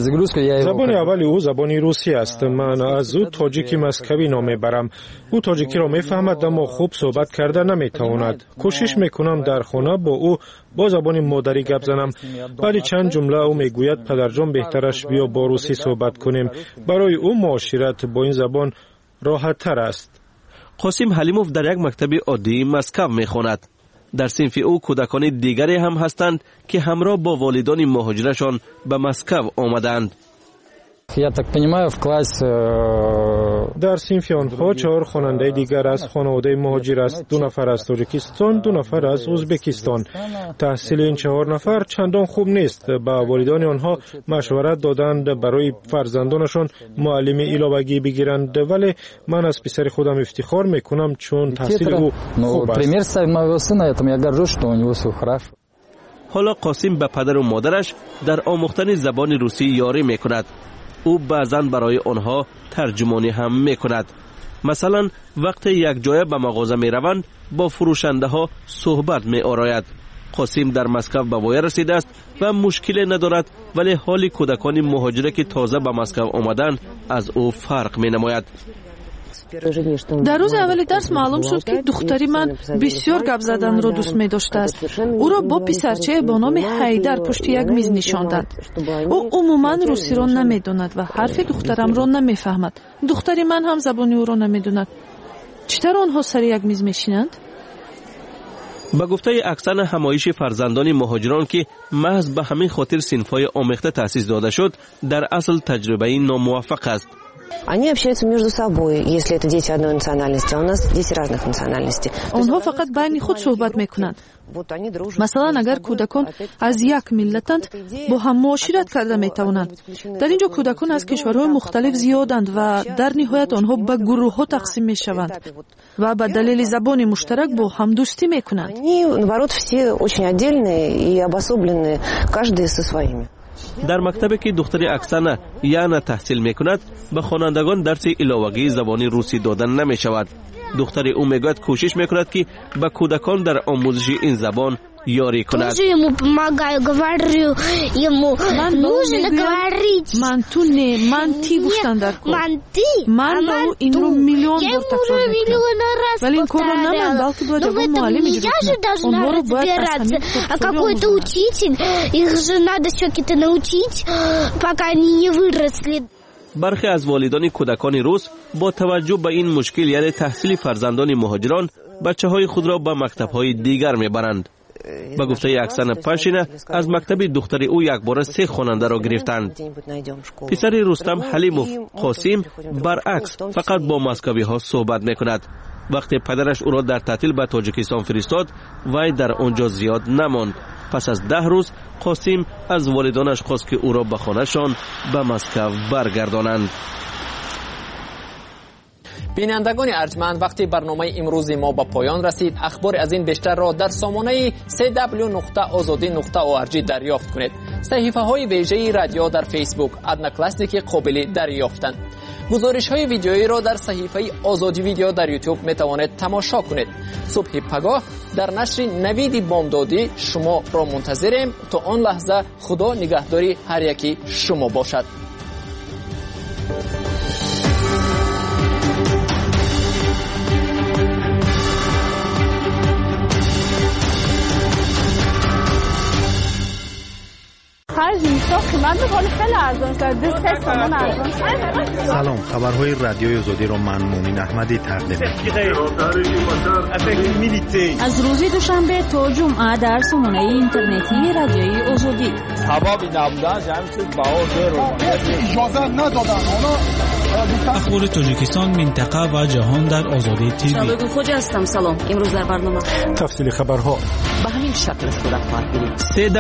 زبان اول او زبان روسی است. من از او تاجیکی مسکوی نام میبرم. او تاجیکی را میفهمد اما خوب صحبت کرده نمیتواند. کوشش میکنم در خانه با او با زبان مادری گپ زنم. بعد چند جمله او میگوید پدرجان بهترش بیا با روسی صحبت کنیم. برای او معاشرت با این زبان راحت تر است. قاسم حلیموف در یک مکتب عادی مسکو میخواند. در صنف او کودکان دیگری هم هستند که همراه با والدان مهاجرشان به مسکو آمدند. در صنف آنها 4 خواننده دیگر از خانواده مهاجر است. 2 نفر از تاجیکستان، 2 نفر از ازبکستان. تحصیل این 4 نفر چندان خوب نیست. به والدان آنها مشورت دادند برای فرزندانشان معلم علاوگی بگیرند، ولی من از پسر خودم افتخار میکنم چون تحصیل او خوب است. حالا قاسم به پدر و مادرش در آموختن زبان روسی یاری میکند. او بعضاً برای آنها ترجمانی هم میکند. مثلا وقتی یک جای به مغازه می روند با فروشنده ها صحبت می آراید. قاسم در مسکو به وی رسیده است و مشکلی ندارد، ولی حال کودکان مهاجره که تازه به مسکو آمدند از او فرق می نماید. در روز اول درس معلوم شد که دختری من بسیار گپ زدن را دوست می داشته است. او را با پسرچه با نام حیدر پشت یک میز نشاندند. او عموما روسی را نمی داند و حرف دخترم را نمی فهمد. دختری من هم زبان او را نمی داند. چطور آنها سر یک میز میشینند؟ به گفته اکثر همایش فرزندان مهاجران که محض به همین خاطر صنف‌های آمیخته تأسیس داده شد، در اصل تجربه ناموفق است. Они общаются между собой, если это дети одной национальности, а у нас дети разных национальностей. آنها فقط بین خود صحبت میکنند. مثلا اگر کودکان از یک ملتند با هم معاشرت کرده میتوانند. در اینجا کودکان از کشورهای مختلف زیادند و در نهایت آنها به گروه ها تقسیم میشوند و به دلیل زبان مشترک با هم دوستی میکنند. Они, наоборот, все очень отдельные и обособленные, каждый со своими. در مکتبی که دختری اکسانه یعنی تحصیل میکند به خوانندگان درس علاوگی زبانی روسی دادن نمی شود. دختری او میگوید کوشش میکند که به کودکان در آموزش این زبان یاری کند. Тоже ему помогаю, говорю ему, нужно говорить. من تو نه، من تی گفتن در کن. من با او این رو میلیون بار تکرار میکنم. ولی این کار رو نه من، بلکه باید اون معلم اجرا کنم. اونها رو باید از همین А какой-то учитель, их же надо все-таки научить, пока они не выросли. برخی از والدان کودکان روس با توجه به این مشکل یعنی تحصیل فرزندان مهاجران بچه‌های خود را به مکتب‌های دیگر می‌برند. به گفته اکسن پاشینه از مکتب دختر او یک بار 3 خواننده را گرفتند. پسر رستم حلیموف قاسم برعکس فقط با مسکوی‌ها صحبت می‌کند. وقتی پدرش او را در تعطیل به تاجیکستان فرستاد وی در آنجا زیاد نماند. پس از 10 روز قاسم از والدانش خواست که او را به خانه‌شان به مسکو برگردانند. بینندگان ارجمند، وقتی برنامه امروز ما به پایان رسید، اخبار از این بیشتر را در سامانه www.azadi.org دریافت کنید. صحیفه های ویژه رادیو در فیسبوک ادنا کلاسیک قابل دریافتند. گزارش های ویدیویی را در صحیفه آزادی ویدیو در یوتیوب می توانید تماشا کنید. صبح پگاه در نشر نوید بامدادی شما را منتظریم. تا آن لحظه خدا نگهداری هر یکی شما باشد. سلام، خبرهای رادیوی آزادی را من مومن احمدی تقدیم می‌کنم. از روز دوشنبه تا جمعه در سامانه اینترنتی رادیوی آزادی. اخبار تاجیکستان، منطقه و جهان در آزادی تیوی. شبکه خوج هستم. سلام. امروز در برنامه تفصیل خبرها به همین شکل صورت خواهد گرفت.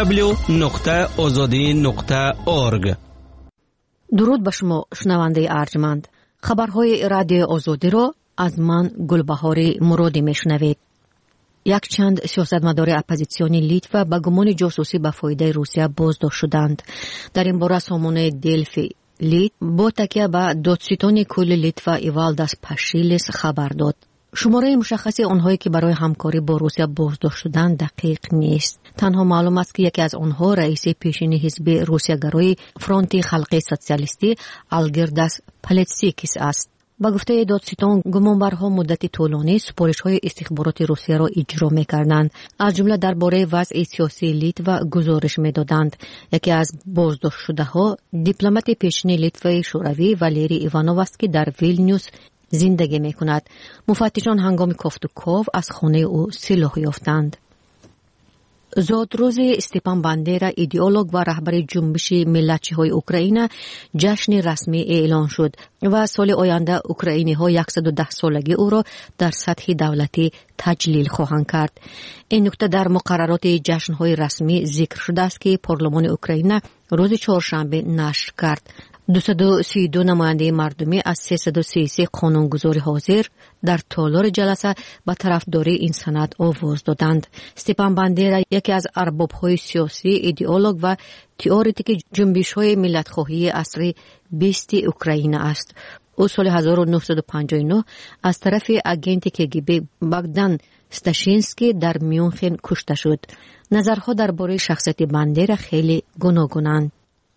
www.azadi.org. درود به شما شنونده ارجمند. خبرهای رادیو آزادی را از من گلبهاری مرادی میشنوید. یک چند سیاستمدار اپوزیسیونی لیتوا به گمان جاسوسی به فایده روسیه بازداشت شدند. در این باره سامانه دلفی لیت با تکیه به دادستان کل لیتوا ایوالداس پاشیلیس خبر داد. شماره مشخصی آنهایی که برای همکاری با روسیه بازداشت شدند دقیق نیست. تنها معلوم است که یکی از آنها رئیس پیشین حزب روسیه‌گرای فرانت خلقی سوسیالیستی آلگیرداس پالتسیکیس است. با گفته دادستان گمانبرها مدتی طولانی سپارش‌های استخباراتی روسیه را اجرا می‌کردند. از جمله درباره وضع سیاسی لیتوا گزارش می‌دادند. یکی از بازداشت شده‌ها دیپلمات پیشین لیتوای شوروی والری ایوانوف است که در ویلنیوس زندگی می‌کند. مفتشان هنگام کافت و کاو از خانه او سلاح یافتند. زادروز استپان باندیرا ایدئولوگ و رهبر جنبش ملیت‌های اوکراین جشن رسمی اعلان شد و سال آینده اوکراینی‌ها 110 سالگی او را در سطح دولتی تجلیل خواهند کرد. این نکته در مقررات جشن‌های رسمی ذکر شده است که پارلمان اوکراین روز چهارشنبه نشر کرد. 232 نماینده مردمی از 333 قانونگذار حاضر در تالار جلسه به طرفداری این سند آواز دادند. استپان باندیرا یکی از ارباب‌های سیاسی، ایدئولوگ و تئوریتیک جنبش‌های ملت‌خواهی عصر 20 اوکراین است. او سال 1959 از طرف اگنت کگب باگدان ستاشینسکی در میونخن کشته شد. نظرها درباره شخصیت باندیرا خیلی گوناگونند.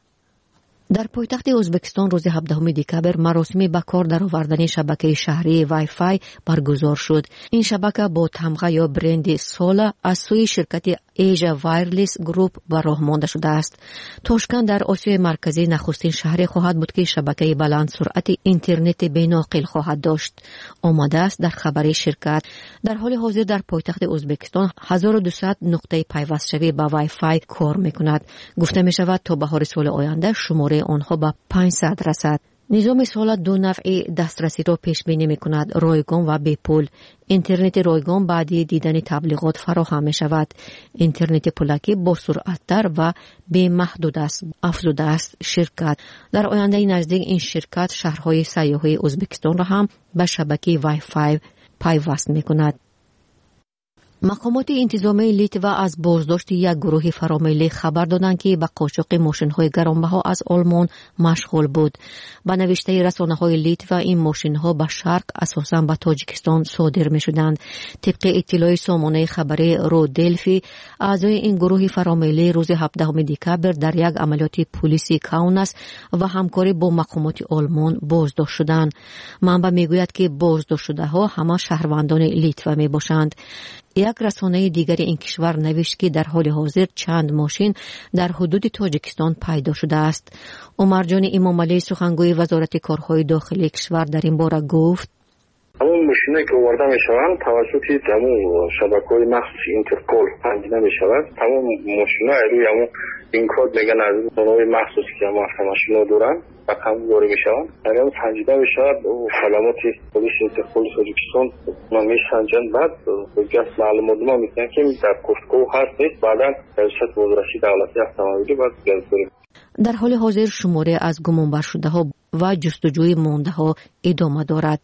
در پایتخت ازبکستان روز 17 دکبر مراسمی به کار درآوردن شبکه شهری وای فای برگزار شد. این شبکه با تمغه یا برند سولا از سوی شرکت ایجا وایرلس گروپ به راه مانده شده است. تاشکند در آسیای مرکزی نخستین شهری خواهد بود که شبکه بلند سرعت اینترنت بین‌ناقل خواهد داشت. آمده است در خبر شرکت. در حال حاضر در پایتخت ازبکستان 1200 نقطه پیوست‌شوی به وای فای کار می‌کند. گفته می‌شود تا بهار سال آینده شماره آنها به 500 رسد. نظام سولا دو نوع دسترسی را پیش بینی می‌کند: رایگان و بی پول. اینترنت رایگان بعدی دیدن تبلیغات فراهم می‌شود. اینترنت پولکی با سرعت‌تر و بی محدود است. افزوده است شرکت. در آینده نزدیک این شرکت شهرهای سیاحی ازبکستان را هم به شبکه وای فای پیوست می‌کند. مقامات انتظامی لیتوا از بازداشت یک گروه فرامایلی خبر دادند که به قاچاق ماشین‌های گرانبها از آلمان مشغول بود. به نوشته رسانه‌های لیتوا این ماشین‌ها به شرق اساساً به تاجیکستان صادر می‌شدند. طبق اطلاع سامانه خبری رودلفی، اعضای این گروه فرامایلی روز 17 دکبر در یک عملیات پلیسی کاوناس و همکاری با مقامات آلمان بازداشت شدند. منبع میگوید که بازداشت شده‌ها همه شهروندان لیتوا میباشند. یک رسانه دیگری این کشور نوشت که در حال حاضر چند ماشین در حدود تاجیکستان پیدا شده است. عمر جان امامعلی سخنگوی وزارت کارهای داخلی کشور در این باره گفت: همون ماشینایی که آورده میشوند توسط همون شبکه‌های مخصوص اینترپول پنجیده میشود. همون ماشین‌ها روی همون این کد میگن از اونهای مخصوصی که همون ماشینا دارن و کم وارد میشوند. اگر پنجیده میشود و کلمات پلیس اینترپول تاجیکستان ما میسنجن. بعد گفت معلومات ما میگن که در گفتگو هست نیست. بعدا ریاست وزارت دولتی اتومبیلی باید گزارش. در حال حاضر شماره از گمانبر شده‌ها و جستجوی مانده‌ها ادامه دارد.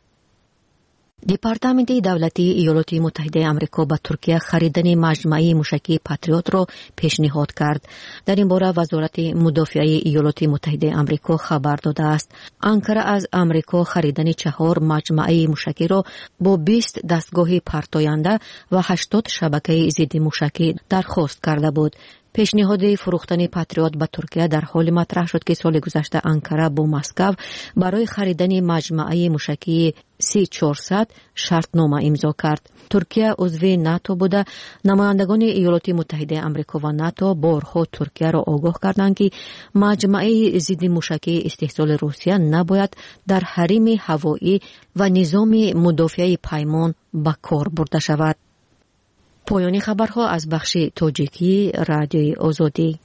دپارتمنت دولتی ایالات متحده آمریکا به ترکیه خریدن مجموعه موشکی پاتریوت را پیشنهاد کرد. در این باره وزارت مدافعه ایالات متحده آمریکا خبر داده است. آنکره از آمریکا خریدن 4 مجموعه موشکی را با 20 دستگاه پرتاینده و 80 شبکه ضد موشکی درخواست کرده بود. پیشنهاد فروختن پاتریوت به ترکیه در حال مطرح شد که سال گذشته آنکره با مسکو برای خریدن مجموعه موشکی C-400 شرطنامه امضا کرد. ترکیه عضو ناتو بوده. نمایندگان ایالات متحده آمریکا و ناتو بارها ترکیه را آگاه کردند که مجموعه ضد موشکی استحصال روسیه نباید در حریم هوایی و نظام مدافع پیمان به کار برده شود. پایان خبرها از بخش تاجیکی رادیوی آزادی.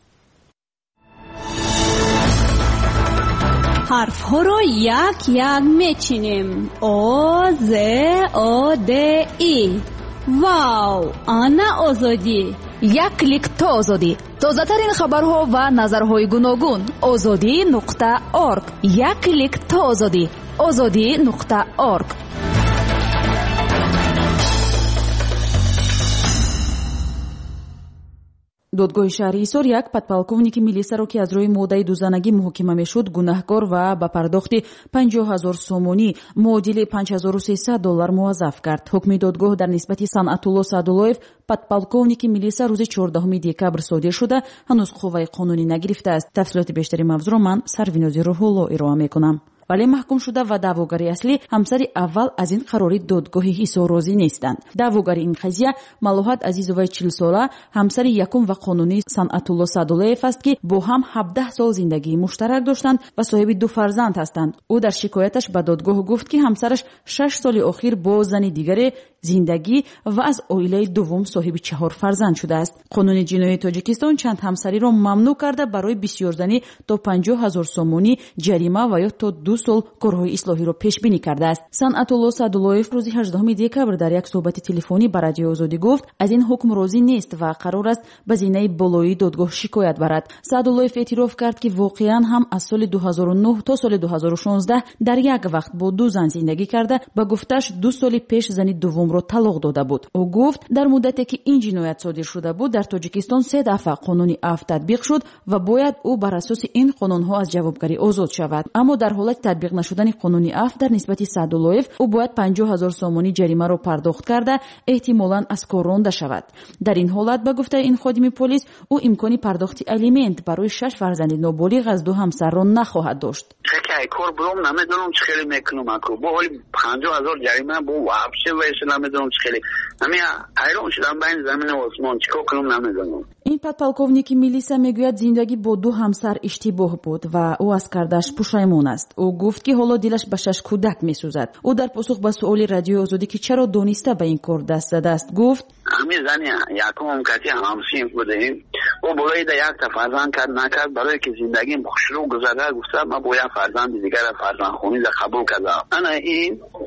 حرف ها را یک یک میچینیم. آ ز آ د ای. واو، آنا آزادی. یک کلیک تا آزادی. تازه ترین خبرها و نظرهای گوناگون. azadi.org. یک کلیک تا آزادی. azadi.org. додгоҳи шаҳри ҳисор як подполковники милисияро ки аз рӯи моддаи дузанагӣ муҳокима мешуд гунаҳкор ва ба пардохти 50 000 сомонӣ муодили $5300 муаззаф кард. ҳукми додгоҳ дар нисбати санъатулло саъдуллоев подполковники милисия рӯзи 14 декабр содир шуда ҳанӯз қувваи қонунӣ нагирифтааст. тафсилоти бештари мавзӯъро ман сарвинози рӯҳулло ироа мекунам. вале маҳкум шуда ва даъвогари аслӣ ҳамсари аввал аз ин қарори додгоҳи ҳисор розӣ нестанд. даъвогари ин қазия малоҳат азизоваи 40 сола ҳамсари якум ва қонунӣ санъатулло саъдуллоев аст ки бо ҳам 17 сол зиндагии муштарак доштанд ва соҳиби 2 фарзанд ҳастанд. ӯ дар шикояташ ба додгоҳ гуфт ки ҳамсараш 6 соли охир бо зани дигаре зиндагӣ ва аз оилаи дуввум соҳиби 4 фарзанд шудааст. қонуни ҷиноии тоҷикистон чанд ҳамсариро мамнӯъ карда барои бисёрзанӣ то 50 000 сомонӣ ҷарима ва ё то 2 сол корҳои ислоҳиро пешбинӣ кардааст. санъатулло саъдуллоев рӯзи 18 декабр дар як суҳбати телефонӣ ба радиои озодӣ гуфт аз ин ҳукм розӣ нест ва қарор аст ба зинаи болоии додгоҳ шикоят барад. саъдуллоев эътироф кард ки воқеан ҳам аз соли 2009 то соли 2016 дар як вақт бо 2 зан зиндагӣ карда ба гуфташ 2 соли пеш зани дуввумро талоқ дода буд. ӯ гуфт дар муддате ки ин ҷиноят содир шуда буд дар тоҷикистон 3 дафъа қонуни аф татбиқ шуд ва бояд ӯ бар асоси ин қонунҳо аз ҷавобгарӣ озод шавад. аммо дар ҳолати татбиқ нашудани қонуни аф дар нисбати саъдуллоев ӯ бояд 50 000 сомонӣ ҷаримаро пардохт карда эҳтимолан аз кор ронда шавад. дар ин ҳолат ба гуфтаи ин ходими полис ӯ имкони пардохти алимент барои 6 фарзанди ноболиғ аз 2 ҳамсарро нахоҳад дошт. کار برام نمیدونم چه خیلی میکنم اکو با حالی 50,000 جریمه با وابشه ویسه نمیدونم چه خیلی همین حیران شدم بین زمین و آسمان چیکار کنم نمیدونم. ин подполковники милисия мегӯяд зиндагӣ бо 2 ҳамсар иштибоҳ буд ва ӯ аз кардаш пушаймон аст. ӯ гуфт ки ҳоло дилаш ба 6 кӯдак месӯзад. ӯ дар посух ба суоли радиои озодӣ ки чаро дониста ба ин кор даст задааст гуфт همین زنی یکم کتی همسین بودیم و برای دا یک تا فرزند کرد نکرد برای که زندگیم خوشرو گذره گفتم من باید فرزند دیگر فرزند خونی دا قبول کردم. انا این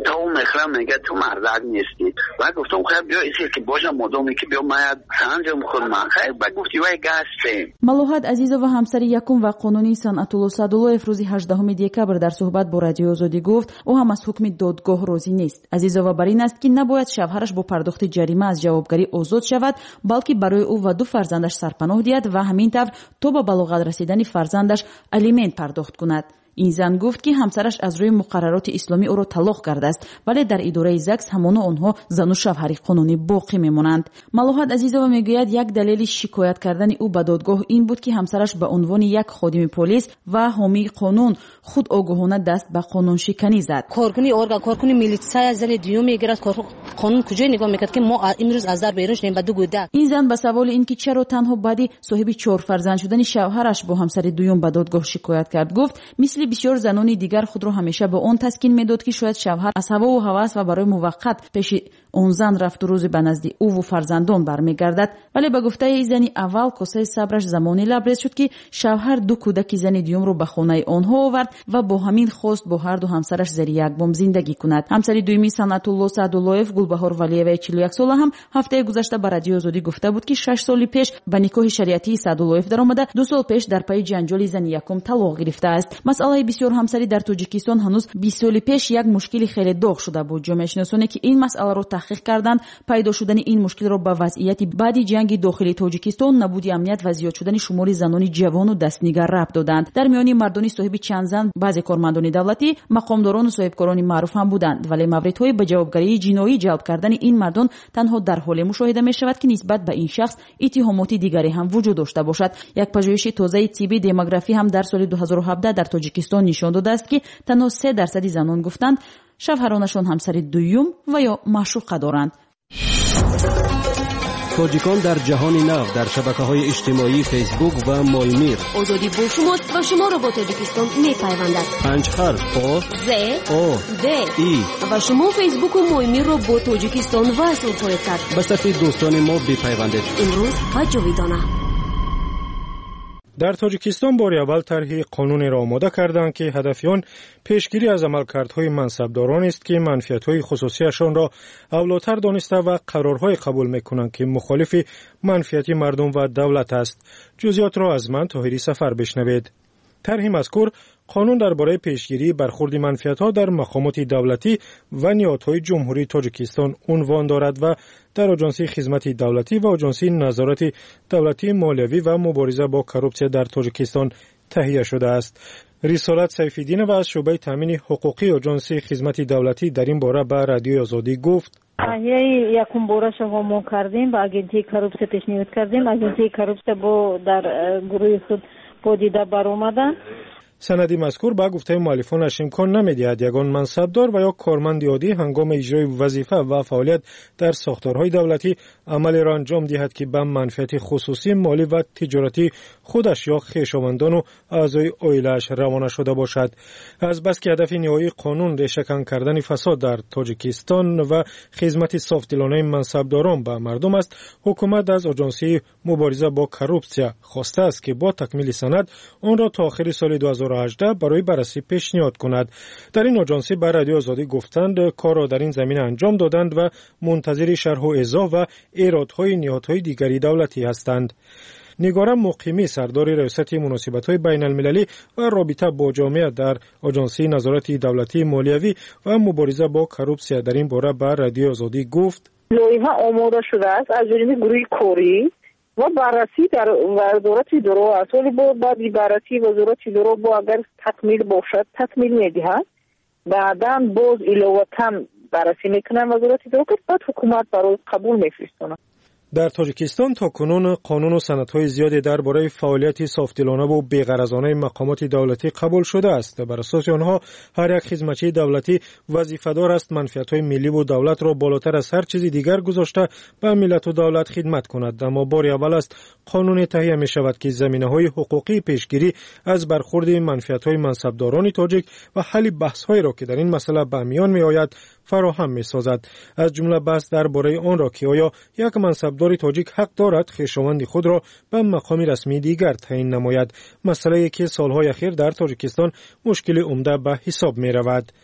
تا اون مخرم میگه تو مردک نیستی. بعد گفتم خیلی بیا ایسی که باشم مدامی که بیا ماید سنجم خود من خیلی بعد گفتی وای گسته. малоҳат азизова ҳамсари якум ва қонунии Санъатулло Садуллоев рӯзи 18 декабр дар суҳбат бо радиои Озодӣ гуфт ӯ ҳам аз ҳукми додгоҳ розӣ нест. азизова бар ин аст ки набояд шавҳараш бо пардохти ҷарима аз ҷавобгарӣ озод шавад, балки барои ӯ ва ду фарзандаш сарпаноҳ диҳад ва ҳамин тавр то ба балоғат расидани фарзандаш алимент пардохт кунад. این زن گفت که همسرش از روی مقررات اسلامی او را طلاق کرده است، ولی در اداره زکس همانا آنها زن و شوهری قانونی باقی میمانند. ملاحت عزیزова میگوید یک دلیل شکایت کردن او به دادگاه این بود که همسرش به عنوان یک خادم پلیس و حامی قانون خود آگاهانه دست به قانون شکنی زد. کارکنی ارگان کارکنی میلیتسای زن دیو میگیرد قانون کجای نگاه میکرد که ما امروز از در بیرون شدیم به دو گوده. این زن به سوال اینکه چرا تنها بعدی صاحب 4 فرزند شدن شوهرش با همسر دوم به دادگاه شکایت کرد، گفت مثل بسیار زنان دیگر خود را همیشه به آن تسکین میداد که شاید شوهر از هوا و هوس و برای موقت پیش اون زن رفت و روز به نزد او و فرزندان برمیگردد. ولی به گفته این زنی اول کاسه صبرش زمانی لبریز شد که شوهر دو کودک زن دیوم رو به خانه آنها آورد و با همین خواست با هر دو همسرش زیر یک بام زندگی کند. همسر دومی صنعتالله سعدالله‌یف گلبهار ولیوی 41 ساله هم هفته گذشته به رادیو آزادی گفته بود که 6 سال پیش به نکاح شریعتی سعدالله‌یف درآمده، 2 سال پیش در پی جنجال زن یکم طلاق گرفته است. مسئله بسیار همسری در تاجیکستان هنوز 20 سال پیش یک مشکل خیلی داغ شده بود. جامعه شناسانی که این مسئله رو تحقیق کردند پیدا شدن این مشکل را به وضعیت بعد جنگ داخلی تاجیکستان، نبود امنیت و زیاد شدن شمار زنان جوان و دستنگر ربط دادند. در میان مردان صاحب چند زن بعضی کارمندان دولتی، مقامداران و صاحبکاران معروف هم بودند، ولی موردهای به جوابگری جنایی جلب کردن این مردان تنها در حال مشاهده می شود که نسبت به این شخص اتهامات دیگری هم وجود داشته باشد. یک پژوهش تازه طبی دموگرافی هم در سال 2017 در تاجیکستان نشان داده است که تنها 3% زنان گفتند شوهرانشان همسر دوم و یا معشوقه دارند. تاجیکان در جهان نو در شبکه‌های اجتماعی فیسبوک و مایمیر. آزادی با شماست و شما را با تاجیکستان می‌پیوندد. 5 حرف آ ز او د ای و شما فیسبوک و مایمیر را با تاجیکستان وصل خواهید کرد. به صفحه دوستان ما بپیوندید. امروز و جاویدانه. در تاجیکستان بار اول طرح قانونی را آماده کردند که هدف آن پیشگیری از عملکردهای منصبداران است که منفیت‌های خصوصیشان را اولاتر دانسته و قرارهای قبول می‌کنند که مخالف منفیت مردم و دولت است. جزئیات را از من طاهری سفر بشنوید. طرح مذکور قانون درباره پیشگیری برخورد منفیت‌ها در مقامات دولتی و نهادهای جمهوری تاجیکستان عنوان دارد و در آژانس خدمت دولتی و آژانس نظارت دولتی مالیوی و مبارزه با کروپسیا در تاجیکستان تهیه شده است. رسالت سیف‌الدین و از شعبه تامین حقوقی آژانس خدمت دولتی در این باره به رادیو آزادی گفت: تهیه یکم بارش رو ما کردیم، با اجنسی کروپسیا پیشنهاد کردیم. اجنسی کروپسیا با در گروه خود پدیده برآمدند. سند مذکور به گفته مؤلفانش امکان نمی‌دهد یگان منصبدار و یا کارمند عادی هنگام اجرای وظیفه و فعالیت در ساختارهای دولتی عملی را انجام دهد که به منفعت خصوصی مالی و تجارتی خودش یا خویشاوندان و اعضای عائله‌اش روانه شده باشد. از بس که هدف نهایی قانون ریشه‌کن کردن فساد در تاجیکستان و خدمت صافدلانه منصبداران به مردم است، حکومت از آژانس مبارزه با کروپسیا خواسته است که با تکمیل سند آن را تا آخر سال 2018 برای بررسی پیشنهاد کند. در این آژانس به رادیو آزادی گفتند کار را در این زمینه انجام دادند و منتظر شرح و ایضاح و ایرادهای نهادهای دیگری دولتی هستند. نگارم مقیمی سردار ریاست مناسبت‌های بین المللی و رابطه با جامعه در آژانس نظارت دولتی مالیوی و مبارزه با کروپسیا در این باره به رادیو آزادی گفت: لایحه آماده شده است از جانب گروه کاری و بررسی در وزارت درو است، ولی بعد بررسی وزارت درو با اگر تکمیل باشد تکمیل می‌دهد، بعداً باز علاوه‌تر بررسی میکنن وزارت درو که بعد حکومت برای قبول میفرستونه. در تاجیکستان تا کنون قانون و سندهای زیادی درباره فعالیت صافدلانه و بی‌غرضانه مقامات دولتی قبول شده است. بر اساس آنها هر یک خدمتچی دولتی وظیفه‌دار است منفعت‌های ملی و دولت را بالاتر از هر چیز دیگر گذاشته به ملت و دولت خدمت کند. اما بار اول است قانون تهیه می شود که زمینه‌های حقوقی پیشگیری از برخورد منفعت‌های منصبداران تاجیک و حل بحث‌هایی را که در این مسئله به میان می‌آید فراهم می‌سازد. از جمله بحث درباره آن را که آیا یک منصبدار تاجیک حق دارد خویشاوند خود را به مقام رسمی دیگر تعیین نماید، مسئله‌ای که سالهای اخیر در تاجیکستان مشکل عمده به حساب می‌رود.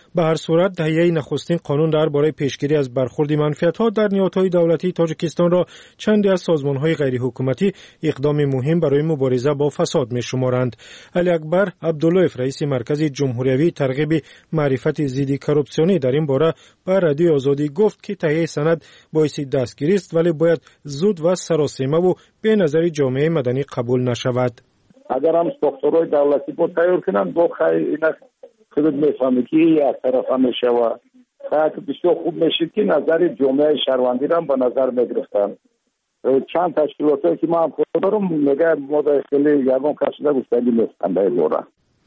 به هر صورت تهیه نخستین قانون درباره پیشگیری از برخورد منفعت‌ها در نهادهای دولتی تاجیکستان را چندی از سازمان‌های غیرحکومتی اقدام مهم برای مبارزه با فساد می‌شمارند. علی اکبر عبداللهیف رئیس مرکز جمهوریوی ترغیب معرفت ضد کروپسیونی در این باره به رادیو آزادی گفت که تهیه سند باعث دستگیری است ولی باید زود و سراسیمه و به نظر جامعه مدنی قبول نشود. اگر هم ساختارهای دولتی با تیار کنند با خیلی خودت میفهمی که یک طرف میشه و خیلی بسیار خوب میشه که نظر جامعه شهروندی را به نظر میگرفتن. چند تشکیلاتی که من خود دارم میگه ما در خیلی یگان کشیده گفتنی میفتن در دوره.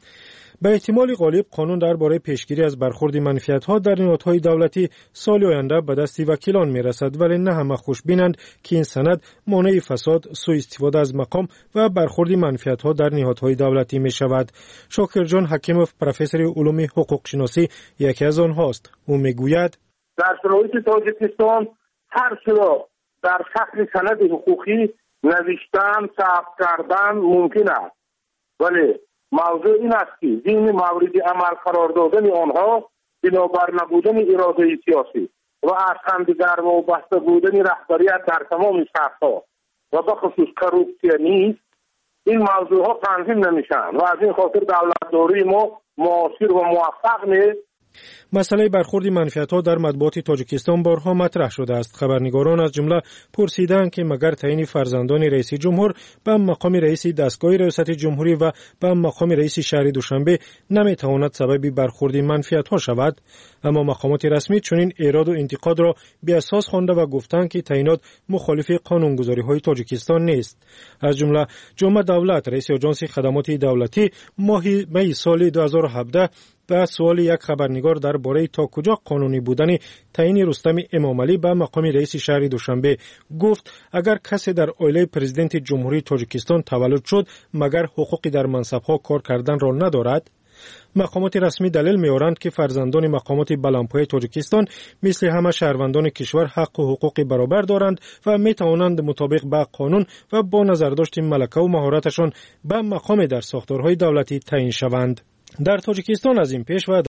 به احتمال غالب قانون درباره پیشگیری از برخورد منفعت‌ها در نهادهای دولتی سال آینده به دست وکیلان میرسد، ولی نه همه خوشبینند که این سند مانع فساد، سوء استفاده از مقام و برخورد منفعت‌ها در نهادهای دولتی میشود. شاکر جان حکیموف پروفسور علوم حقوق شناسی یکی از آنهاست. او میگوید در شرایط تاجیکستان هر چیزی در شکل سند حقوقی نوشتن، ثبت کردن ممکن است، ولی موضوع این است که ضمن مورد عمل قرار دادن آنها بنابر نبودن اراده سیاسی و از همدیگر وابسته بودن رهبریت در تمام سطح‌ها و به خصوص کروپسیون نیست، این موضوع ها تنظیم نمیشن و از این خاطر دولتداری ما معاصر و موفق نیست. مسئله برخورد منفعت‌ها در مطبوعات تاجیکستان بارها مطرح شده است. خبرنگاران از جمله پرسیدند که مگر تعیین فرزندان رئیس جمهور به مقام رئیس دستگاه ریاست جمهوری و به مقام رئیس شهر دوشنبه نمیتواند سبب برخورد منفعت‌ها شود؟ اما مقامات رسمی چنین ایراد و انتقاد را بی اساس خوانده و گفتند که تعیینات مخالف قانونگذاری‌های تاجیکستان نیست. از جمله جمعه دولت رئیس آژانس خدمات دولتی ماه می سال 2017 به سوال یک خبرنگار درباره تا کجا قانونی بودن تعیین رستم امامعلی به مقام رئیس شهر دوشنبه گفت اگر کسی در عائله پرزیدنت جمهوری تاجیکستان تولد شد مگر حقوقی در منصب‌ها کار کردن را ندارد؟ مقامات رسمی دلیل می‌آورند که فرزندان مقامات بلندپایه تاجیکستان مثل همه شهروندان کشور حق و حقوق برابر دارند و می‌توانند مطابق با قانون و با نظرداشت ملکه و مهارتشان به مقام در ساختارهای دولتی تعیین شوند. در تاجیکستان از این پیش و